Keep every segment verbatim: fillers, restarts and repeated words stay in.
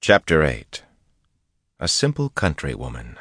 Chapter eight. A Simple Countrywoman.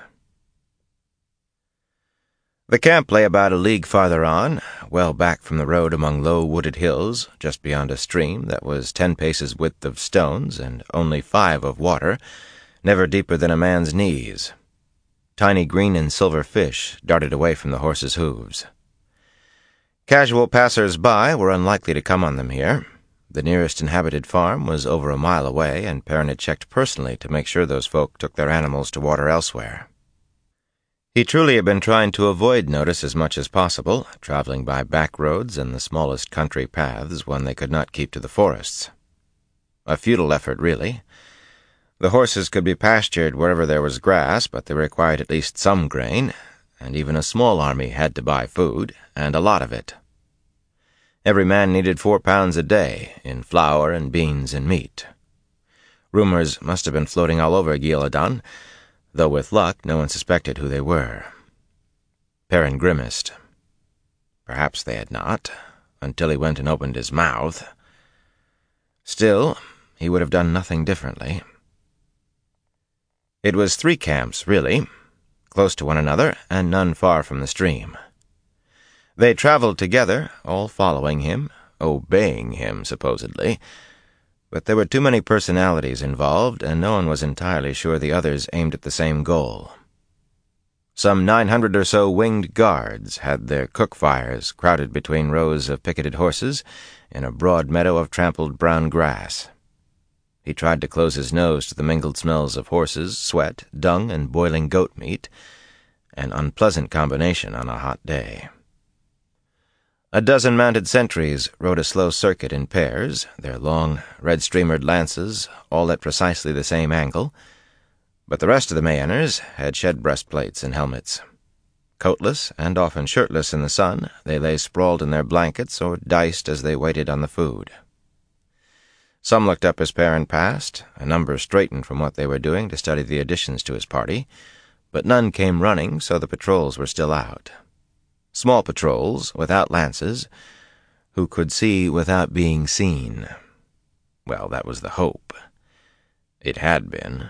The camp lay about a league farther on, well back from the road among low wooded hills, just beyond a stream that was ten paces width of stones and only five of water, never deeper than a man's knees. Tiny green and silver fish darted away from the horses' hooves. Casual passers-by were unlikely to come on them here. The nearest inhabited farm was over a mile away, and Perrin had checked personally to make sure those folk took their animals to water elsewhere. He truly had been trying to avoid notice as much as possible, traveling by back roads and the smallest country paths when they could not keep to the forests. A futile effort, really. The horses could be pastured wherever there was grass, but they required at least some grain, and even a small army had to buy food, and a lot of it. Every man needed four pounds a day, in flour and beans and meat. Rumors must have been floating all over Ghealdan, though with luck no one suspected who they were. Perrin grimaced. Perhaps they had not, until he went and opened his mouth. Still, he would have done nothing differently. It was three camps, really, close to one another, and none far from the stream. They traveled together, all following him, obeying him, supposedly, but there were too many personalities involved, and no one was entirely sure the others aimed at the same goal. Some nine hundred or so winged guards had their cook fires crowded between rows of picketed horses in a broad meadow of trampled brown grass. He tried to close his nose to the mingled smells of horses, sweat, dung, and boiling goat meat, an unpleasant combination on a hot day. A dozen mounted sentries rode a slow circuit in pairs, their long, red-streamered lances all at precisely the same angle, but the rest of the Mayenners had shed breastplates and helmets. Coatless and often shirtless in the sun, they lay sprawled in their blankets or diced as they waited on the food. Some looked up as Perrin passed, a number straightened from what they were doing to study the additions to his party, but none came running, so the patrols were still out. Small patrols, without lances, who could see without being seen. Well, that was the hope. It had been.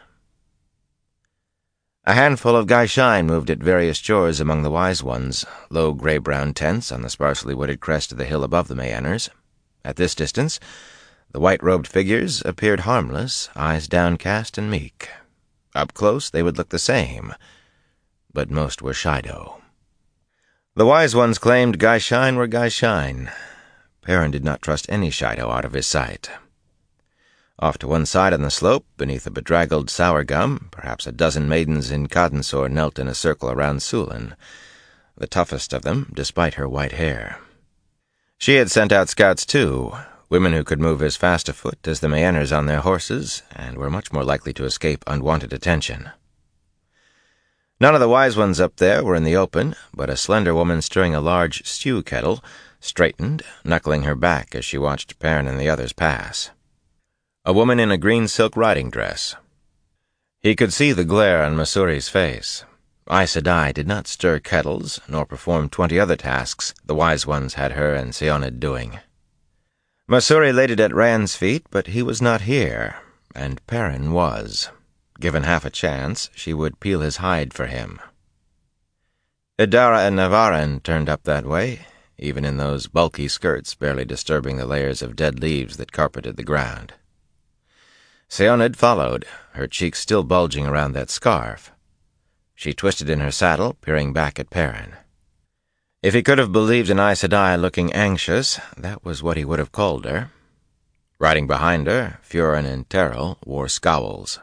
A handful of Gai'Shain moved at various chores among the wise ones, low gray-brown tents on the sparsely wooded crest of the hill above the Mayenners. At this distance, the white-robed figures appeared harmless, eyes downcast and meek. Up close they would look the same, but most were Shaido. The wise ones claimed Gai'Shain were Gai'Shain. Perrin did not trust any Shaido out of his sight. Off to one side on the slope, beneath a bedraggled sour gum, perhaps a dozen maidens in Kadansor knelt in a circle around Sulin, the toughest of them, despite her white hair. She had sent out scouts, too, women who could move as fast afoot as the Mayenners on their horses, and were much more likely to escape unwanted attention. None of the wise ones up there were in the open, but a slender woman stirring a large stew kettle straightened, knuckling her back as she watched Perrin and the others pass. A woman in a green silk riding dress. He could see the glare on Masuri's face. Aes Sedai did not stir kettles, nor perform twenty other tasks the wise ones had her and Seonad doing. Masuri laid it at Rand's feet, but he was not here, and Perrin was. Given half a chance, she would peel his hide for him. Idara and Navarin turned up that way, even in those bulky skirts barely disturbing the layers of dead leaves that carpeted the ground. Seonad followed, her cheeks still bulging around that scarf. She twisted in her saddle, peering back at Perrin. If he could have believed in Aes Sedai looking anxious, that was what he would have called her. Riding behind her, Furin and Terrell wore scowls.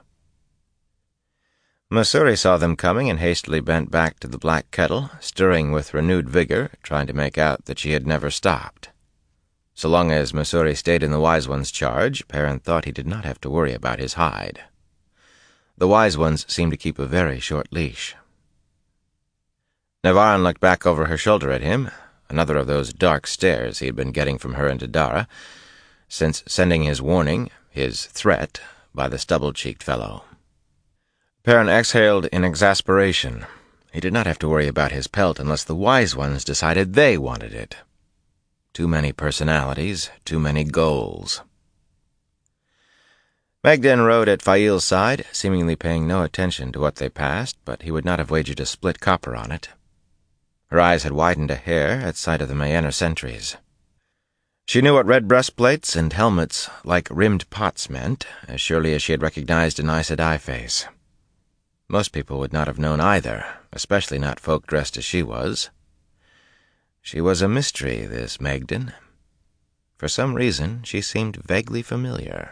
Masuri saw them coming and hastily bent back to the black kettle, stirring with renewed vigor, trying to make out that she had never stopped. So long as Masuri stayed in the Wise One's charge, Perrin thought he did not have to worry about his hide. The Wise Ones seemed to keep a very short leash. Navarin looked back over her shoulder at him, another of those dark stares he had been getting from her and Idara, since sending his warning, his threat, by the stubble-cheeked fellow. Perrin exhaled in exasperation. He did not have to worry about his pelt unless the Wise Ones decided they wanted it. Too many personalities, too many goals. Megden rode at Fail's side, seemingly paying no attention to what they passed, but he would not have wagered a split copper on it. Her eyes had widened a hair at sight of the Mayenner sentries. She knew what red breastplates and helmets like rimmed pots meant, as surely as she had recognized an Aes Sedai face. Most people would not have known either, especially not folk dressed as she was. She was a mystery, this Megden. For some reason, she seemed vaguely familiar.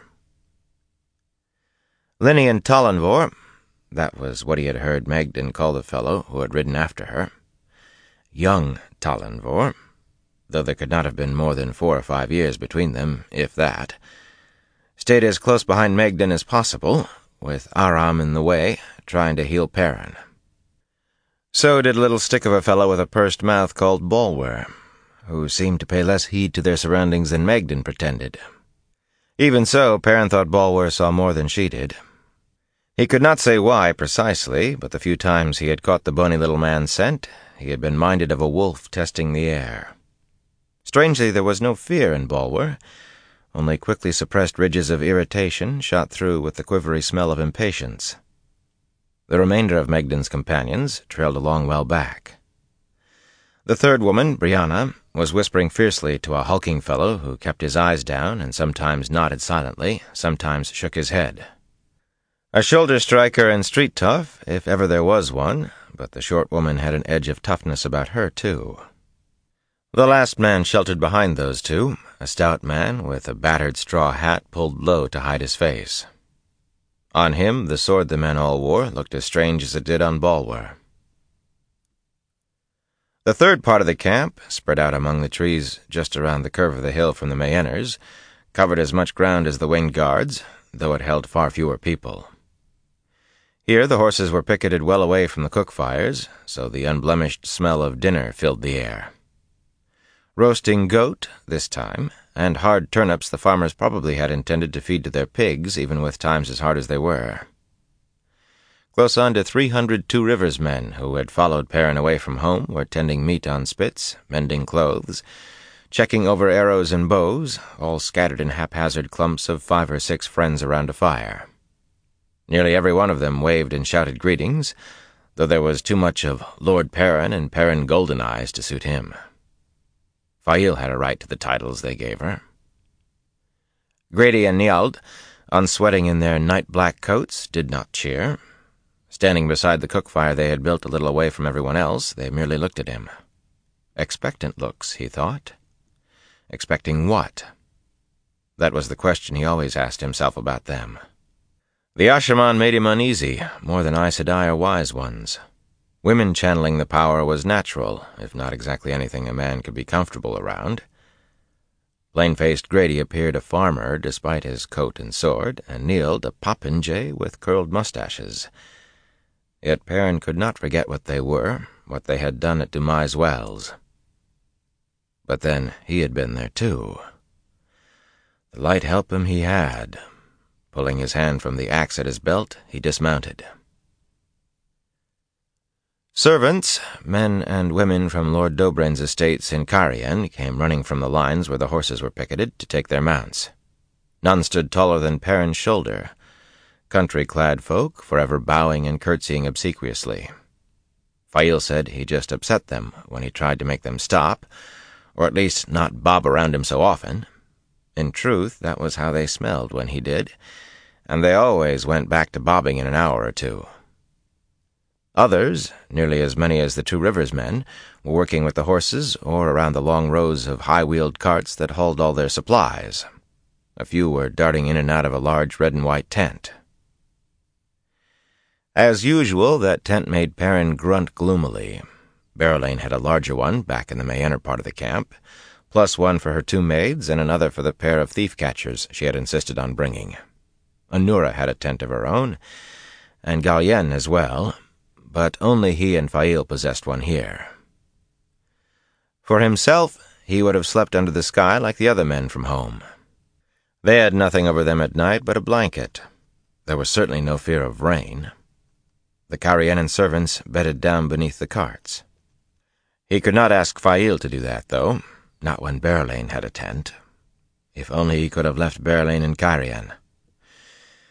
Linian Talonvor, that was what he had heard Megden call the fellow who had ridden after her. Young Talonvor, though there could not have been more than four or five years between them, if that, stayed as close behind Megden as possible, with Aram in the way, trying to heal Perrin. So did a little stick of a fellow with a pursed mouth called Bolwer, who seemed to pay less heed to their surroundings than Megden pretended. Even so, Perrin thought Bolwer saw more than she did. He could not say why precisely, but the few times he had caught the bony little man's scent, he had been minded of a wolf testing the air. Strangely, there was no fear in Bolwer, only quickly suppressed ridges of irritation shot through with the quivery smell of impatience. The remainder of Megden's companions trailed along well back. The third woman, Brianna, was whispering fiercely to a hulking fellow who kept his eyes down and sometimes nodded silently, sometimes shook his head. A shoulder striker and street tough, if ever there was one, but the short woman had an edge of toughness about her, too. The last man sheltered behind those two, a stout man with a battered straw hat pulled low to hide his face. On him, the sword the men all wore looked as strange as it did on Bolwer. The third part of the camp, spread out among the trees just around the curve of the hill from the Mayenners, covered as much ground as the Winged Guards, though it held far fewer people. Here the horses were picketed well away from the cook fires, so the unblemished smell of dinner filled the air. Roasting goat, this time, and hard turnips the farmers probably had intended to feed to their pigs, even with times as hard as they were. Close on to three hundred Two Rivers men who had followed Perrin away from home were tending meat on spits, mending clothes, checking over arrows and bows, all scattered in haphazard clumps of five or six friends around a fire. Nearly every one of them waved and shouted greetings, though there was too much of Lord Perrin and Perrin Golden Eyes to suit him. Fail had a right to the titles they gave her. Grady and Niald, unsweating in their night-black coats, did not cheer. Standing beside the cook fire they had built a little away from everyone else, they merely looked at him. Expectant looks, he thought. Expecting what? That was the question he always asked himself about them. The Asha'man made him uneasy, more than Aes Sedai or wise ones. Women channeling the power was natural, if not exactly anything a man could be comfortable around. Plain-faced Grady appeared a farmer despite his coat and sword, and Niald a popinjay with curled mustaches. Yet Perrin could not forget what they were, what they had done at Dumai's Wells. But then he had been there too. The light help him he had. Pulling his hand from the axe at his belt, he dismounted. Servants, men and women from Lord Dobrin's estates in Cairhien, came running from the lines where the horses were picketed to take their mounts. None stood taller than Perrin's shoulder, country-clad folk, forever bowing and curtsying obsequiously. Fail said he just upset them when he tried to make them stop, or at least not bob around him so often. In truth, that was how they smelled when he did, and they always went back to bobbing in an hour or two. Others, nearly as many as the Two Rivers men, were working with the horses or around the long rows of high-wheeled carts that hauled all their supplies. A few were darting in and out of a large red-and-white tent. As usual, that tent made Perrin grunt gloomily. Berelain had a larger one back in the Mayenner part of the camp, plus one for her two maids and another for the pair of thief-catchers she had insisted on bringing. Anura had a tent of her own, and Galien as well, but only he and Fail possessed one here. For himself, he would have slept under the sky like the other men from home. They had nothing over them at night but a blanket. There was certainly no fear of rain. The Cairhienan servants bedded down beneath the carts. He could not ask Fail to do that, though, not when Berelain had a tent. If only he could have left Berelain in Cairhien.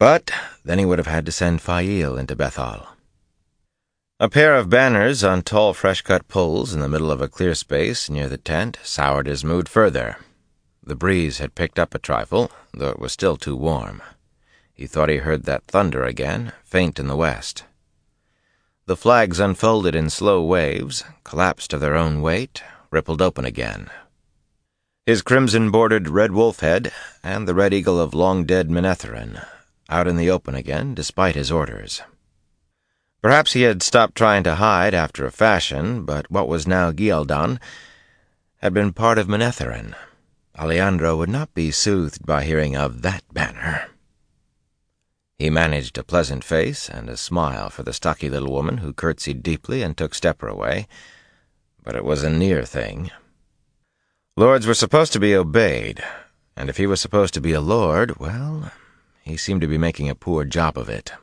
But then he would have had to send Fail into Bethal. A pair of banners on tall fresh-cut poles in the middle of a clear space near the tent soured his mood further. The breeze had picked up a trifle, though it was still too warm. He thought he heard that thunder again, faint in the west. The flags unfolded in slow waves, collapsed of their own weight, rippled open again. His crimson-bordered red wolf head and the red eagle of long-dead Manetheren, out in the open again, despite his orders. Perhaps he had stopped trying to hide after a fashion, but what was now Ghealdan had been part of Manetheren. Alejandro would not be soothed by hearing of that banner. He managed a pleasant face and a smile for the stocky little woman who curtsied deeply and took Stepper away, but it was a near thing. Lords were supposed to be obeyed, and if he was supposed to be a lord, well, he seemed to be making a poor job of it.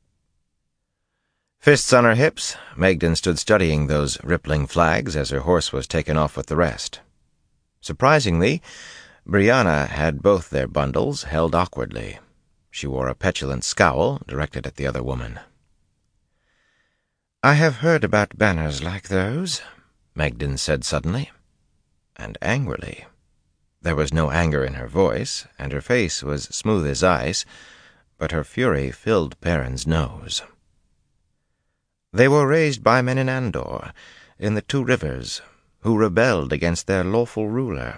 Fists on her hips, Megden stood studying those rippling flags as her horse was taken off with the rest. Surprisingly, Brianna had both their bundles held awkwardly. She wore a petulant scowl directed at the other woman. "I have heard about banners like those," Megden said suddenly, and angrily. There was no anger in her voice, and her face was smooth as ice, but her fury filled Perrin's nose. "They were raised by men in Andor, in the Two Rivers, who rebelled against their lawful ruler.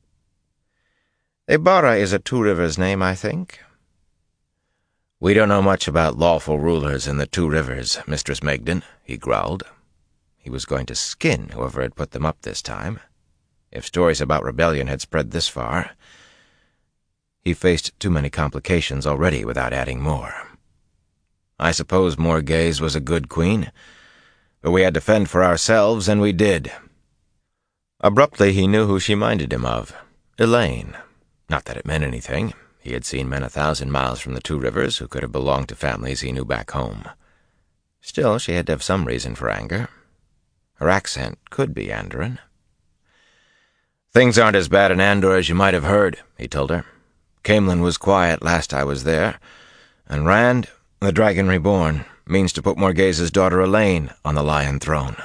Ebara is a Two Rivers name, I think." "We don't know much about lawful rulers in the Two Rivers, Mistress Megden," he growled. He was going to skin whoever had put them up this time. If stories about rebellion had spread this far, he faced too many complications already without adding more. "I suppose Morghese was a good queen, but we had to fend for ourselves, and we did." Abruptly he knew who she minded him of. Elaine. Not that it meant anything. He had seen men a thousand miles from the Two Rivers who could have belonged to families he knew back home. Still, she had to have some reason for anger. Her accent could be Andoran. "Things aren't as bad in Andor as you might have heard," he told her. "Caemlyn was quiet last I was there, and Rand, the Dragon Reborn, means to put Morghese's daughter Elaine on the Lion Throne."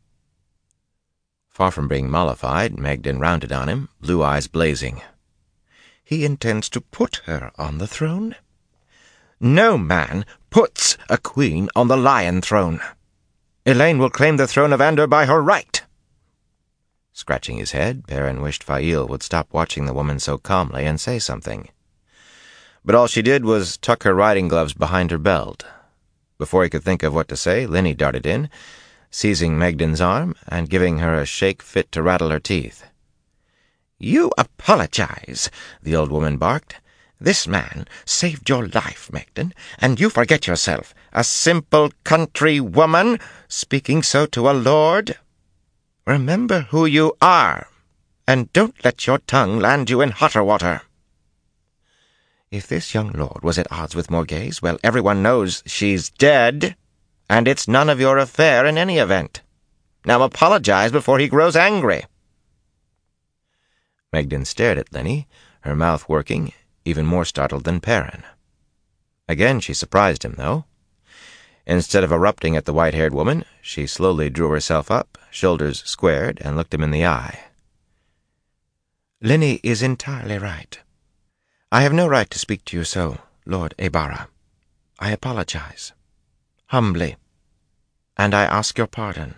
Far from being mollified, Megden rounded on him, blue eyes blazing. "He intends to put her on the throne? No man puts a queen on the Lion Throne. Elaine will claim the throne of Andor by her right." Scratching his head, Perrin wished Fail would stop watching the woman so calmly and say something. But all she did was tuck her riding gloves behind her belt. Before he could think of what to say, Linny darted in, seizing Megden's arm and giving her a shake fit to rattle her teeth. "You apologize," the old woman barked. "This man saved your life, Megden, and you forget yourself, a simple country woman, speaking so to a lord. Remember who you are, and don't let your tongue land you in hotter water. If this young lord was at odds with Morghese, well, everyone knows she's dead, and it's none of your affair in any event. Now apologize before he grows angry." Megden stared at Linny, her mouth working, even more startled than Perrin. Again she surprised him, though. Instead of erupting at the white-haired woman, she slowly drew herself up, shoulders squared, and looked him in the eye. "Linny is entirely right. I have no right to speak to you so, Lord Ebara. I apologize. Humbly. And I ask your pardon."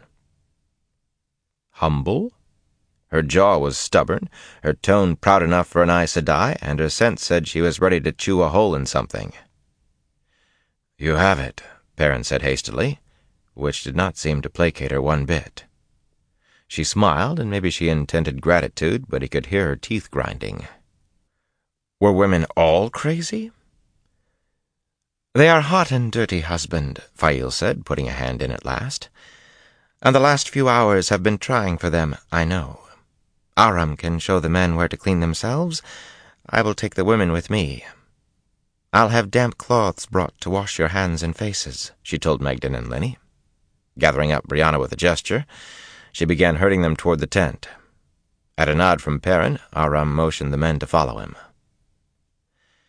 Humble? Her jaw was stubborn, her tone proud enough for an Aes Sedai, and her sense said she was ready to chew a hole in something. "You have it," Perrin said hastily, which did not seem to placate her one bit. She smiled, and maybe she intended gratitude, but he could hear her teeth grinding. Were women all crazy? "They are hot and dirty, husband," Fail said, putting a hand in at last. "And the last few hours have been trying for them, I know. Aram can show the men where to clean themselves. I will take the women with me. I'll have damp cloths brought to wash your hands and faces," she told Megden and Linny. Gathering up Brianna with a gesture, she began herding them toward the tent. At a nod from Perrin, Aram motioned the men to follow him.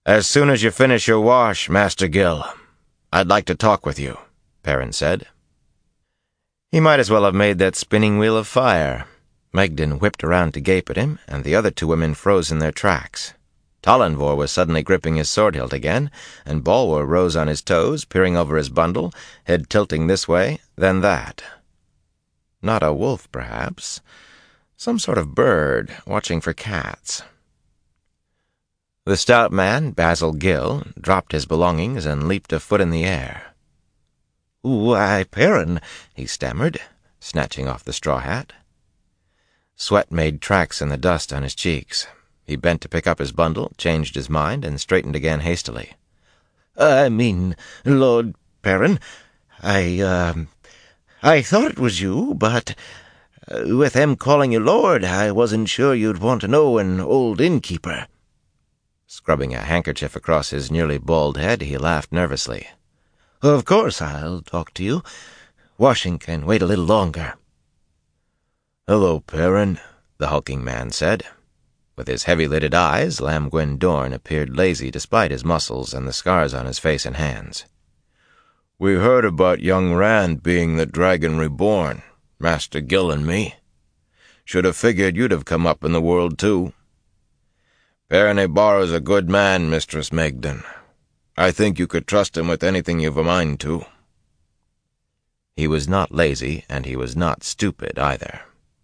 "As soon as you finish your wash, Master Gill, I'd like to talk with you," Perrin said. He might as well have made that spinning wheel of fire. Megden whipped around to gape at him, and the other two women froze in their tracks. Tallenvor was suddenly gripping his sword hilt again, and Balwor rose on his toes, peering over his bundle, head tilting this way, then that. Not a wolf, perhaps. Some sort of bird, watching for cats. The stout man, Basil Gill, dropped his belongings and leaped a foot in the air. "Why, Perrin," he stammered, snatching off the straw hat. Sweat made tracks in the dust on his cheeks. He bent to pick up his bundle, changed his mind, and straightened again hastily. "I mean, Lord Perrin, I, uh, I thought it was you, but uh, with them calling you Lord, I wasn't sure you'd want to know an old innkeeper." Scrubbing a handkerchief across his nearly bald head, he laughed nervously. "Of course I'll talk to you. Washing can wait a little longer." "Hello, Perrin," the hulking man said. With his heavy-lidded eyes, Lamgwin Dorn appeared lazy despite his muscles and the scars on his face and hands. "We heard about young Rand being the Dragon Reborn, Master Gill and me. Should have figured you'd have come up in the world, too. Perrin Ibarra's a good man, Mistress Megden. I think you could trust him with anything you've a mind to." He was not lazy, and he was not stupid either.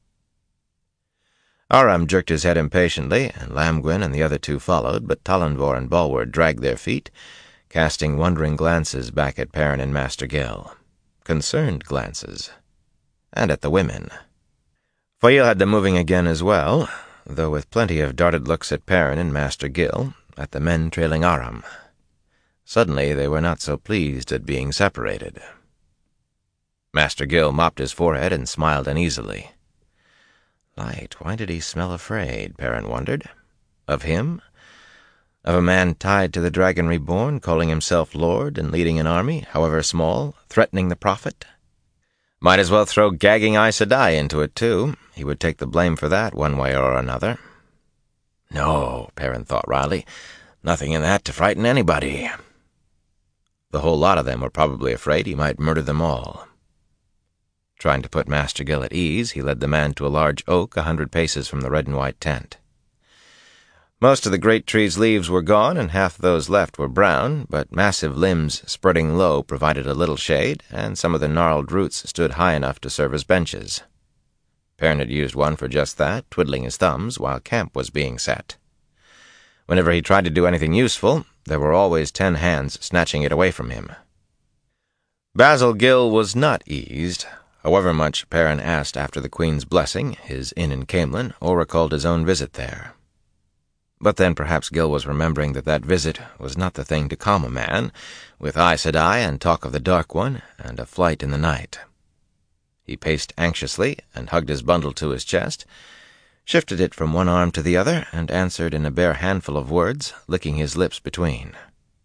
Aram jerked his head impatiently, and Lamgwin and the other two followed, but Tallenvor and Balwor dragged their feet, casting wondering glances back at Perrin and Master Gill. Concerned glances. And at the women. Fail had them moving again as well, though with plenty of darted looks at Perrin and Master Gill, at the men trailing Aram. Suddenly they were not so pleased at being separated. Master Gill mopped his forehead and smiled uneasily. Light, why did he smell afraid, Perrin wondered? Of him? Of a man tied to the Dragon Reborn, calling himself Lord and leading an army, however small, threatening the Prophet? Might as well throw gagging Aes Sedai into it, too. He would take the blame for that one way or another. No, Perrin thought wryly, nothing in that to frighten anybody. The whole lot of them were probably afraid he might murder them all. Trying to put Master Gill at ease, he led the man to a large oak a hundred paces from the red and white tent. Most of the great tree's leaves were gone, and half those left were brown, but massive limbs spreading low provided a little shade, and some of the gnarled roots stood high enough to serve as benches. Perrin had used one for just that, twiddling his thumbs while camp was being set. Whenever he tried to do anything useful, there were always ten hands snatching it away from him. Basil Gill was not eased. However much Perrin asked after the Queen's blessing, his inn in Caemlyn, or recalled his own visit there. But then perhaps Gill was remembering that that visit was not the thing to calm a man, with Aes Sedai and talk of the Dark One, and a flight in the night. He paced anxiously and hugged his bundle to his chest, shifted it from one arm to the other, and answered in a bare handful of words, licking his lips between.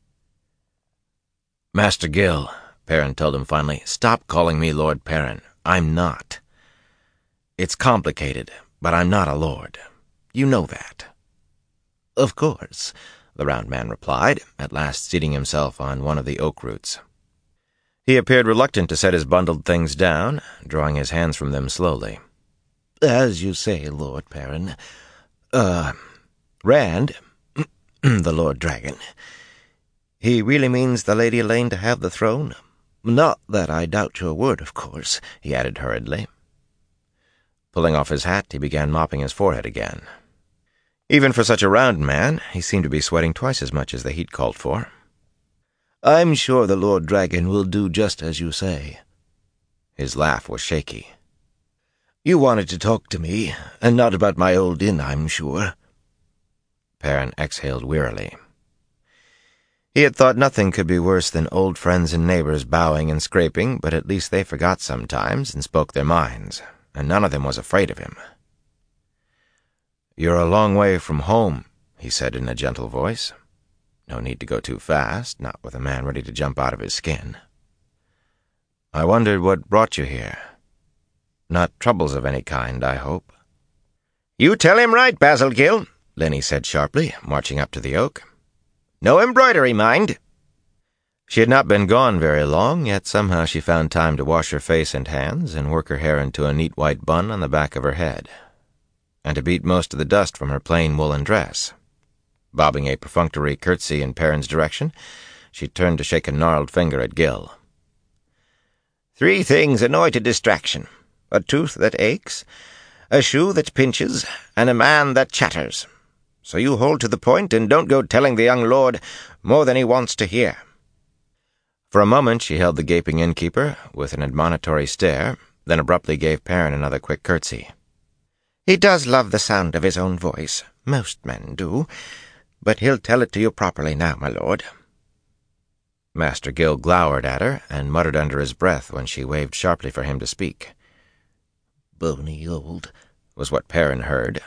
"Master Gill," Perrin told him finally, "stop calling me Lord Perrin. I'm not. It's complicated, but I'm not a lord. You know that." "Of course," the round man replied, at last seating himself on one of the oak roots. He appeared reluctant to set his bundled things down, drawing his hands from them slowly. "As you say, Lord Perrin. Uh, Rand, the Lord Dragon, he really means the Lady Elaine to have the throne? Not that I doubt your word, of course," he added hurriedly. Pulling off his hat, he began mopping his forehead again. Even for such a round man, he seemed to be sweating twice as much as the heat called for. "I'm sure the Lord Dragon will do just as you say." His laugh was shaky. "You wanted to talk to me, and not about my old inn, I'm sure." Perrin exhaled wearily. He had thought nothing could be worse than old friends and neighbors bowing and scraping, but at least they forgot sometimes and spoke their minds, and none of them was afraid of him. "You're a long way from home," he said in a gentle voice. No need to go too fast, not with a man ready to jump out of his skin. "I wondered what brought you here. Not troubles of any kind, I hope." "You tell him right, Basil Gill," Lenny said sharply, marching up to the oak. No embroidery, mind." She had not been gone very long, yet somehow she found time to wash her face and hands and work her hair into a neat white bun on the back of her head, and to beat most of the dust from her plain woolen dress. Bobbing a perfunctory curtsy in Perrin's direction, she turned to shake a gnarled finger at Gil. "Three things annoy to distraction: a tooth that aches, a shoe that pinches, and a man that chatters. So you hold to the point and don't go telling the young lord more than he wants to hear." For a moment she held the gaping innkeeper with an admonitory stare, then abruptly gave Perrin another quick curtsy. "He does love the sound of his own voice. Most men do. But he'll tell it to you properly now, my lord." Master Gil glowered at her and muttered under his breath when she waved sharply for him to speak. "Bony old," was what Perrin heard.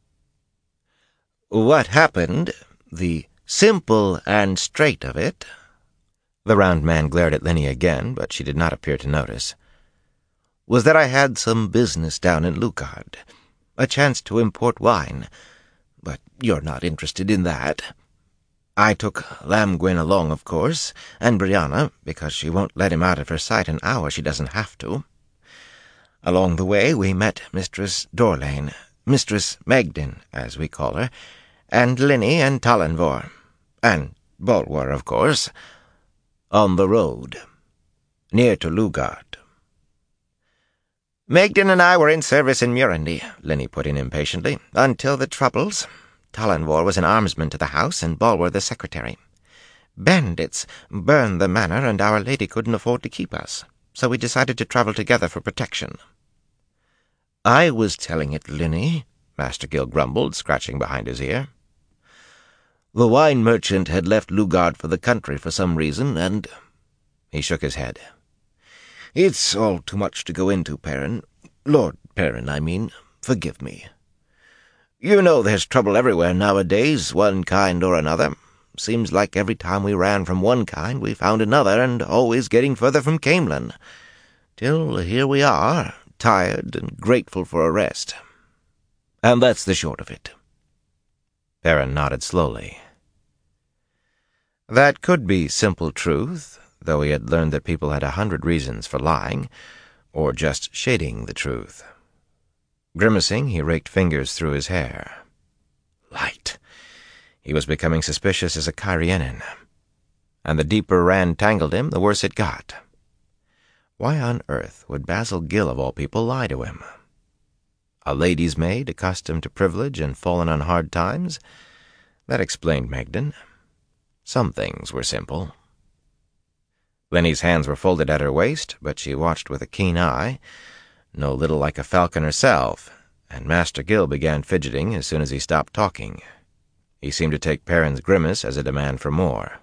"What happened, the simple and straight of it," the round man glared at Linny again, but she did not appear to notice, "was that I had some business down in Lugard, a chance to import wine, but you're not interested in that. I took Lamgwin along, of course, and Brianna, because she won't let him out of her sight an hour she doesn't have to. Along the way we met Mistress Dorlane, Mistress Megden, as we call her, and Linny and Tallenvor, and Bolwer, of course, on the road, near to Lugard." "Megden and I were in service in Murandy," Linny put in impatiently, "until the Troubles. Tallenvor was an armsman to the house, and Bolwer the secretary. Bandits burned the manor, and Our Lady couldn't afford to keep us, so we decided to travel together for protection." "I was telling it, Linny," Master Gil grumbled, scratching behind his ear. "The wine merchant had left Lugard for the country for some reason, and—" He shook his head. "It's all too much to go into, Perrin. Lord Perrin, I mean. Forgive me. You know there's trouble everywhere nowadays, one kind or another. Seems like every time we ran from one kind we found another, and always getting further from Camelin. Till here we are, tired and grateful for a rest. And that's the short of it." Perrin nodded slowly. That could be simple truth, though he had learned that people had a hundred reasons for lying, or just shading the truth. Grimacing, he raked fingers through his hair. Light. He was becoming suspicious as a Kyrianin, and the deeper Rand tangled him, the worse it got. Why on earth would Basil Gil, of all people, lie to him? A lady's maid, accustomed to privilege and fallen on hard times? That explained Megden. Some things were simple. Linny's hands were folded at her waist, but she watched with a keen eye, no little like a falcon herself, and Master Gil began fidgeting as soon as he stopped talking. He seemed to take Perrin's grimace as a demand for more.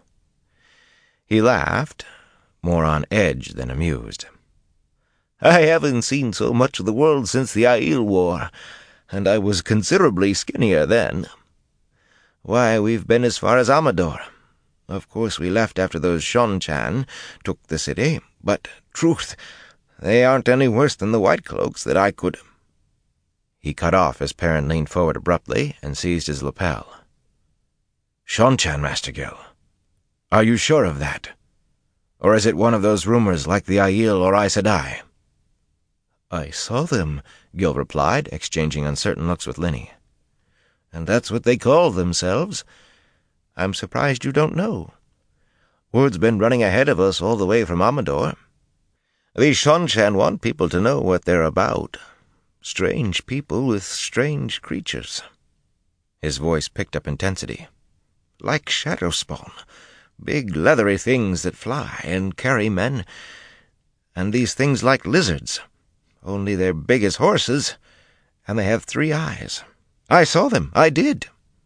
He laughed, more on edge than amused. "I haven't seen so much of the world since the Aiel War, and I was considerably skinnier then. Why, we've been as far as Amador. Of course we left after those Shonchan took the city, but, truth, they aren't any worse than the White Cloaks that I could—" He cut off as Perrin leaned forward abruptly and seized his lapel. "Shonchan, Master Gil? Are you sure of that? Or is it one of those rumors like the Aiel or Aes Sedai?" "I saw them," Gil replied, exchanging uncertain looks with Linny. "And that's what they call themselves. I'm surprised you don't know. Word's been running ahead of us all the way from Amador. These Shonchan want people to know what they're about. Strange people with strange creatures." His voice picked up intensity. "Like Shadowspawn. Big leathery things that fly and carry men. And these things like lizards. Only they're big as horses, and they have three eyes. I saw them, I did."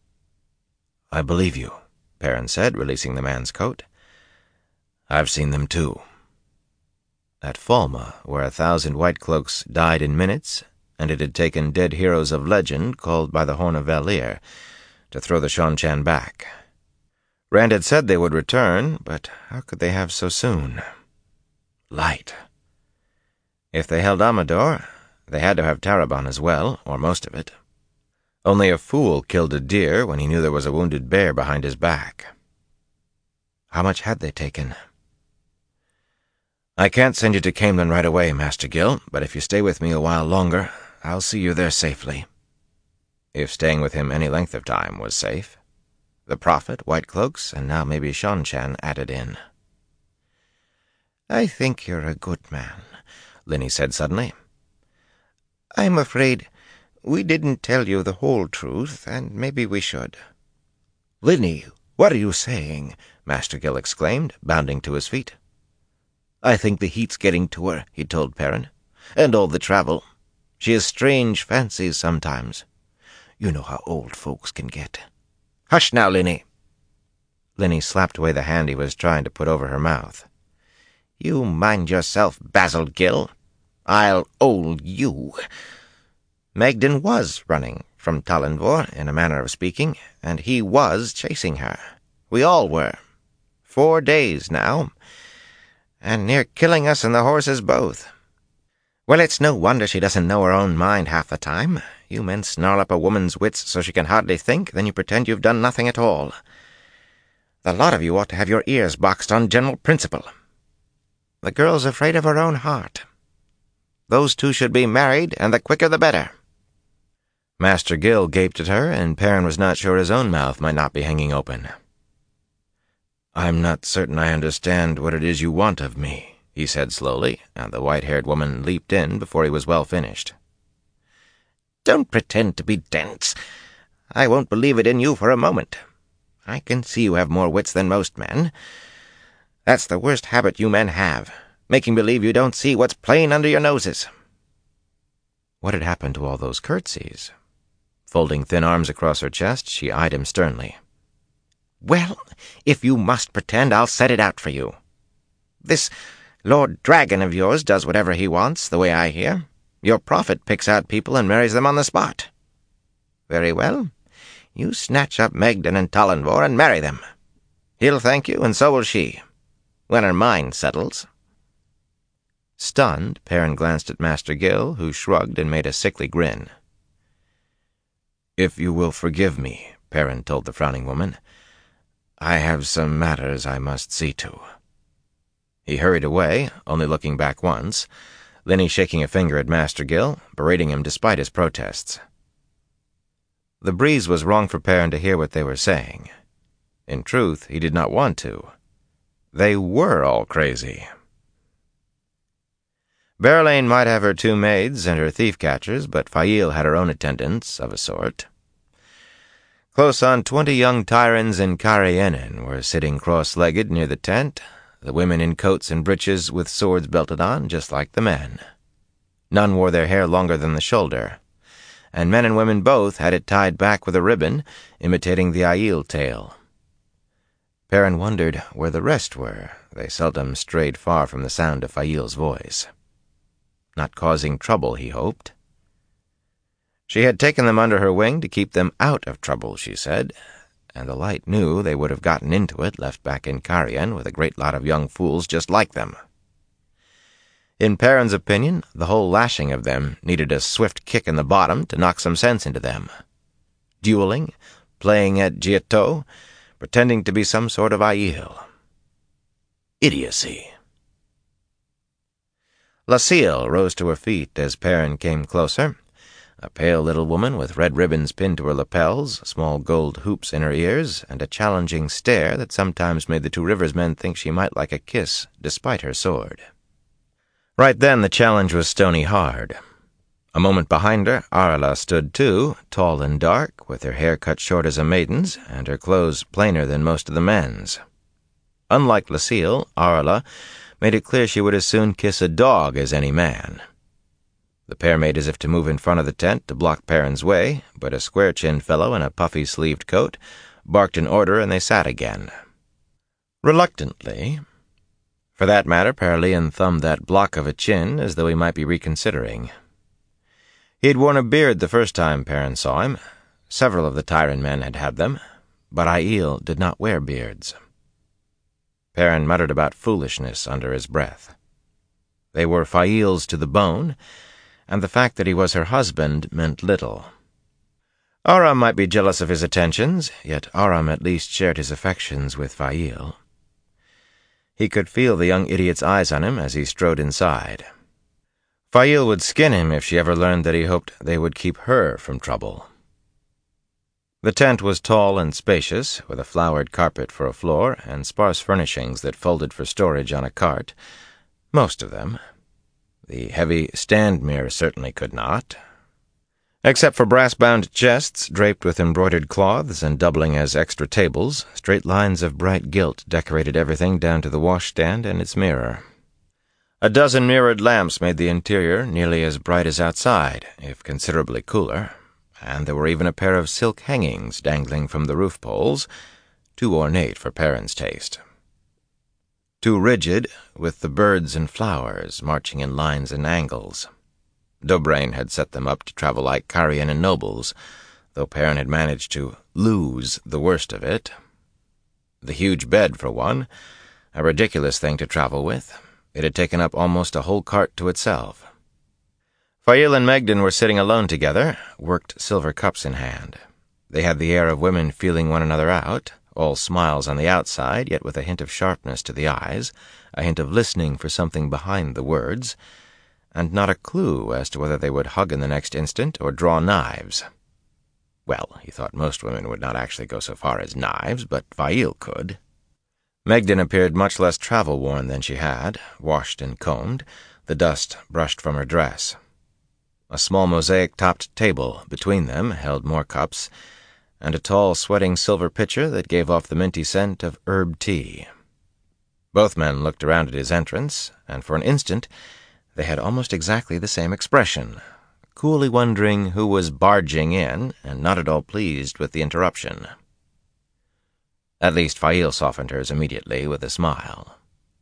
"I believe you," Perrin said, releasing the man's coat. "I've seen them too. At Falma, where a thousand White Cloaks died in minutes, and it had taken dead heroes of legend, called by the Horn of Valir, to throw the Shonchan back. Rand had said they would return, but how could they have so soon? Light. If they held Amador, they had to have Tarabon as well, or most of it. Only a fool killed a deer when he knew there was a wounded bear behind his back. How much had they taken? I can't send you to Camelin right away, Master Gil, but if you stay with me a while longer, I'll see you there safely. If staying with him any length of time was safe. The Prophet, White Cloaks, and now maybe Seanchan added in. I think you're a good man, Linny said suddenly. I'm afraid we didn't tell you the whole truth, and maybe we should. Linny, what are you saying? Master Gil exclaimed, bounding to his feet. I think the heat's getting to her, he told Perrin, and all the travel. She has strange fancies sometimes. You know how old folks can get. Hush now, Linny. Linny slapped away the hand he was trying to put over her mouth. You mind yourself, Basil Gil. I'll old you. Megden was running from Tallenvor, in a manner of speaking, and he was chasing her. We all were. Four days now, and near killing us and the horses both. Well, it's no wonder she doesn't know her own mind half the time. You men snarl up a woman's wits so she can hardly think, then you pretend you've done nothing at all. The lot of you ought to have your ears boxed on general principle. The girl's afraid of her own heart. Those two should be married, and the quicker the better. Master Gil gaped at her, and Perrin was not sure his own mouth might not be hanging open. I'm not certain I understand what it is you want of me, he said slowly, and the white-haired woman leaped in before he was well finished. Don't pretend to be dense. I won't believe it in you for a moment. I can see you have more wits than most men. That's the worst habit you men have, making believe you don't see what's plain under your noses. What had happened to all those curtsies? Folding thin arms across her chest, she eyed him sternly. Well, if you must pretend, I'll set it out for you. This Lord Dragon of yours does whatever he wants, the way I hear. Your prophet picks out people and marries them on the spot. Very well. You snatch up Megden and Tallenvor and marry them. He'll thank you, and so will she, when her mind settles. Stunned, Perrin glanced at Master Gil, who shrugged and made a sickly grin. If you will forgive me, Perrin told the frowning woman, I have some matters I must see to. He hurried away, only looking back once, Linny shaking a finger at Master Gil, berating him despite his protests. The breeze was wrong for Perrin to hear what they were saying. In truth, he did not want to. They were all crazy. Berelain might have her two maids and her thief-catchers, but Faile had her own attendants, of a sort. Close on twenty young Tyrans in Cairhienin were sitting cross-legged near the tent, the women in coats and breeches with swords belted on, just like the men. None wore their hair longer than the shoulder, and men and women both had it tied back with a ribbon, imitating the Aiel tail. Perrin wondered where the rest were. They seldom strayed far from the sound of Faile's voice. Not causing trouble, he hoped. She had taken them under her wing to keep them out of trouble, she said, and the Light knew they would have gotten into it, left back in Cairhien with a great lot of young fools just like them. In Perrin's opinion, the whole lashing of them needed a swift kick in the bottom to knock some sense into them. Dueling, playing at Giotto, pretending to be some sort of Aiel. Idiocy. Lasil rose to her feet as Perrin came closer, a pale little woman with red ribbons pinned to her lapels, small gold hoops in her ears, and a challenging stare that sometimes made the Two Rivers men think she might like a kiss, despite her sword. Right then the challenge was stony hard. A moment behind her, Arla stood too, tall and dark, with her hair cut short as a maiden's, and her clothes plainer than most of the men's. Unlike Lasil, Arla made it clear she would as soon kiss a dog as any man. The pair made as if to move in front of the tent to block Perrin's way, but a square-chinned fellow in a puffy-sleeved coat barked an order and they sat again. Reluctantly. For that matter, Perlean thumbed that block of a chin as though he might be reconsidering. He had worn a beard the first time Perrin saw him. Several of the Tyrant men had had them, but Aiel did not wear beards. Perrin muttered about foolishness under his breath. They were Faile's to the bone, and the fact that he was her husband meant little. Aram might be jealous of his attentions, yet Aram at least shared his affections with Faile. He could feel the young idiot's eyes on him as he strode inside. Fail would skin him if she ever learned that he hoped they would keep her from trouble. The tent was tall and spacious, with a flowered carpet for a floor and sparse furnishings that folded for storage on a cart. Most of them. The heavy stand mirror certainly could not. Except for brass-bound chests draped with embroidered cloths and doubling as extra tables, straight lines of bright gilt decorated everything down to the washstand and its mirror. A dozen mirrored lamps made the interior nearly as bright as outside, if considerably cooler, and there were even a pair of silk hangings dangling from the roof poles, too ornate for Perrin's taste. Too rigid, with the birds and flowers marching in lines and angles. Dobrain had set them up to travel like Cairhienin nobles, though Perrin had managed to lose the worst of it. The huge bed, for one, a ridiculous thing to travel with. It had taken up almost a whole cart to itself. Fail and Megden were sitting alone together, worked silver cups in hand. They had the air of women feeling one another out, all smiles on the outside, yet with a hint of sharpness to the eyes, a hint of listening for something behind the words, and not a clue as to whether they would hug in the next instant or draw knives. Well, he thought most women would not actually go so far as knives, but Fail could. Megden appeared much less travel-worn than she had, washed and combed, the dust brushed from her dress. A small mosaic-topped table between them held more cups, and a tall, sweating silver pitcher that gave off the minty scent of herb tea. Both men looked around at his entrance, and for an instant they had almost exactly the same expression, coolly wondering who was barging in, and not at all pleased with the interruption. At least Fail softened hers immediately with a smile.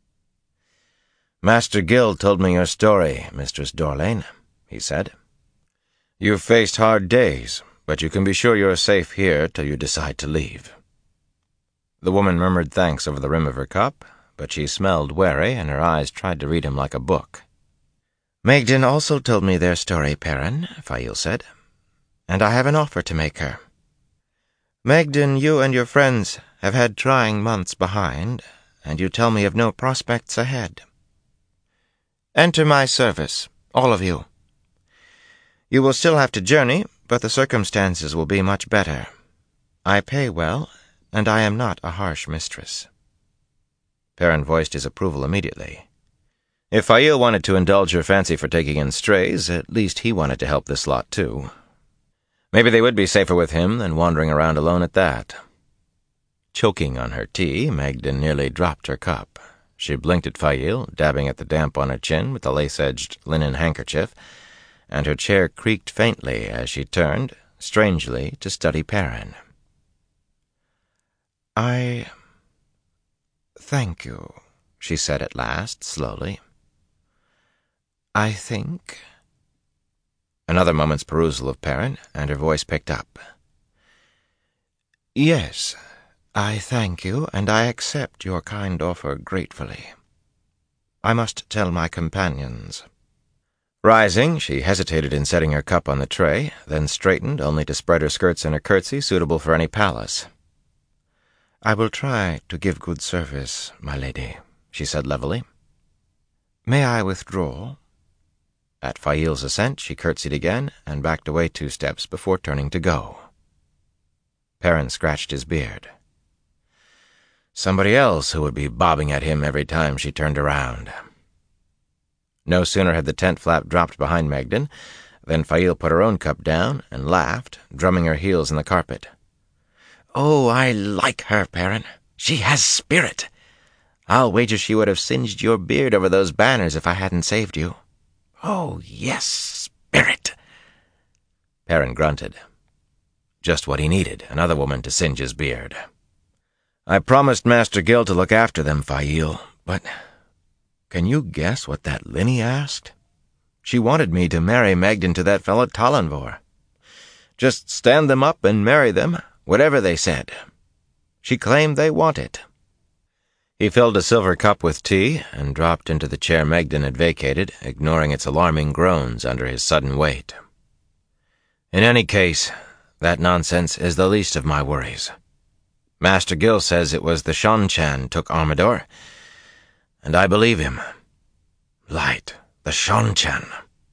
"Master Gil told me your story, Mistress Dorlane," he said. "You've faced hard days, but you can be sure you're safe here till you decide to leave." The woman murmured thanks over the rim of her cup, but she smelled wary, and her eyes tried to read him like a book. "Megden also told me their story, Perrin," Fail said, "and I have an offer to make her. Megden, you and your friends have had trying months behind, and you tell me of no prospects ahead. Enter my service, all of you. You will still have to journey, but the circumstances will be much better. I pay well, and I am not a harsh mistress." Perrin voiced his approval immediately. If Fail wanted to indulge her fancy for taking in strays, at least he wanted to help this lot too. Maybe they would be safer with him than wandering around alone at that. Choking on her tea, Megden nearly dropped her cup. She blinked at Fail, dabbing at the damp on her chin with a lace-edged linen handkerchief, and her chair creaked faintly as she turned, strangely, to study Perrin. "I thank you," she said at last, slowly. "I think—" Another moment's perusal of Perrin, and her voice picked up. "Yes, I thank you, and I accept your kind offer gratefully. I must tell my companions." Rising, she hesitated in setting her cup on the tray, then straightened only to spread her skirts in a curtsy suitable for any palace. "I will try to give good service, my lady," she said levelly. "May I withdraw?" At Fail's assent, she curtsied again and backed away two steps before turning to go. Perrin scratched his beard. Somebody else who would be bobbing at him every time she turned around. No sooner had the tent flap dropped behind Megden than Fail put her own cup down and laughed, drumming her heels in the carpet. "Oh, I like her, Perrin. She has spirit. I'll wager she would have singed your beard over those banners if I hadn't saved you. Oh, yes, spirit." Perrin grunted. Just what he needed, another woman to singe his beard. "I promised Master Gil to look after them, Fail, but can you guess what that Linny asked? She wanted me to marry Megden to that fellow Tallanvor. Just stand them up and marry them, whatever they said. She claimed they want it." He filled a silver cup with tea and dropped into the chair Megden had vacated, ignoring its alarming groans under his sudden weight. "In any case, that nonsense is the least of my worries. Master Gil says it was the Shonchan took Armador, And I believe him. Light, the Seanchan.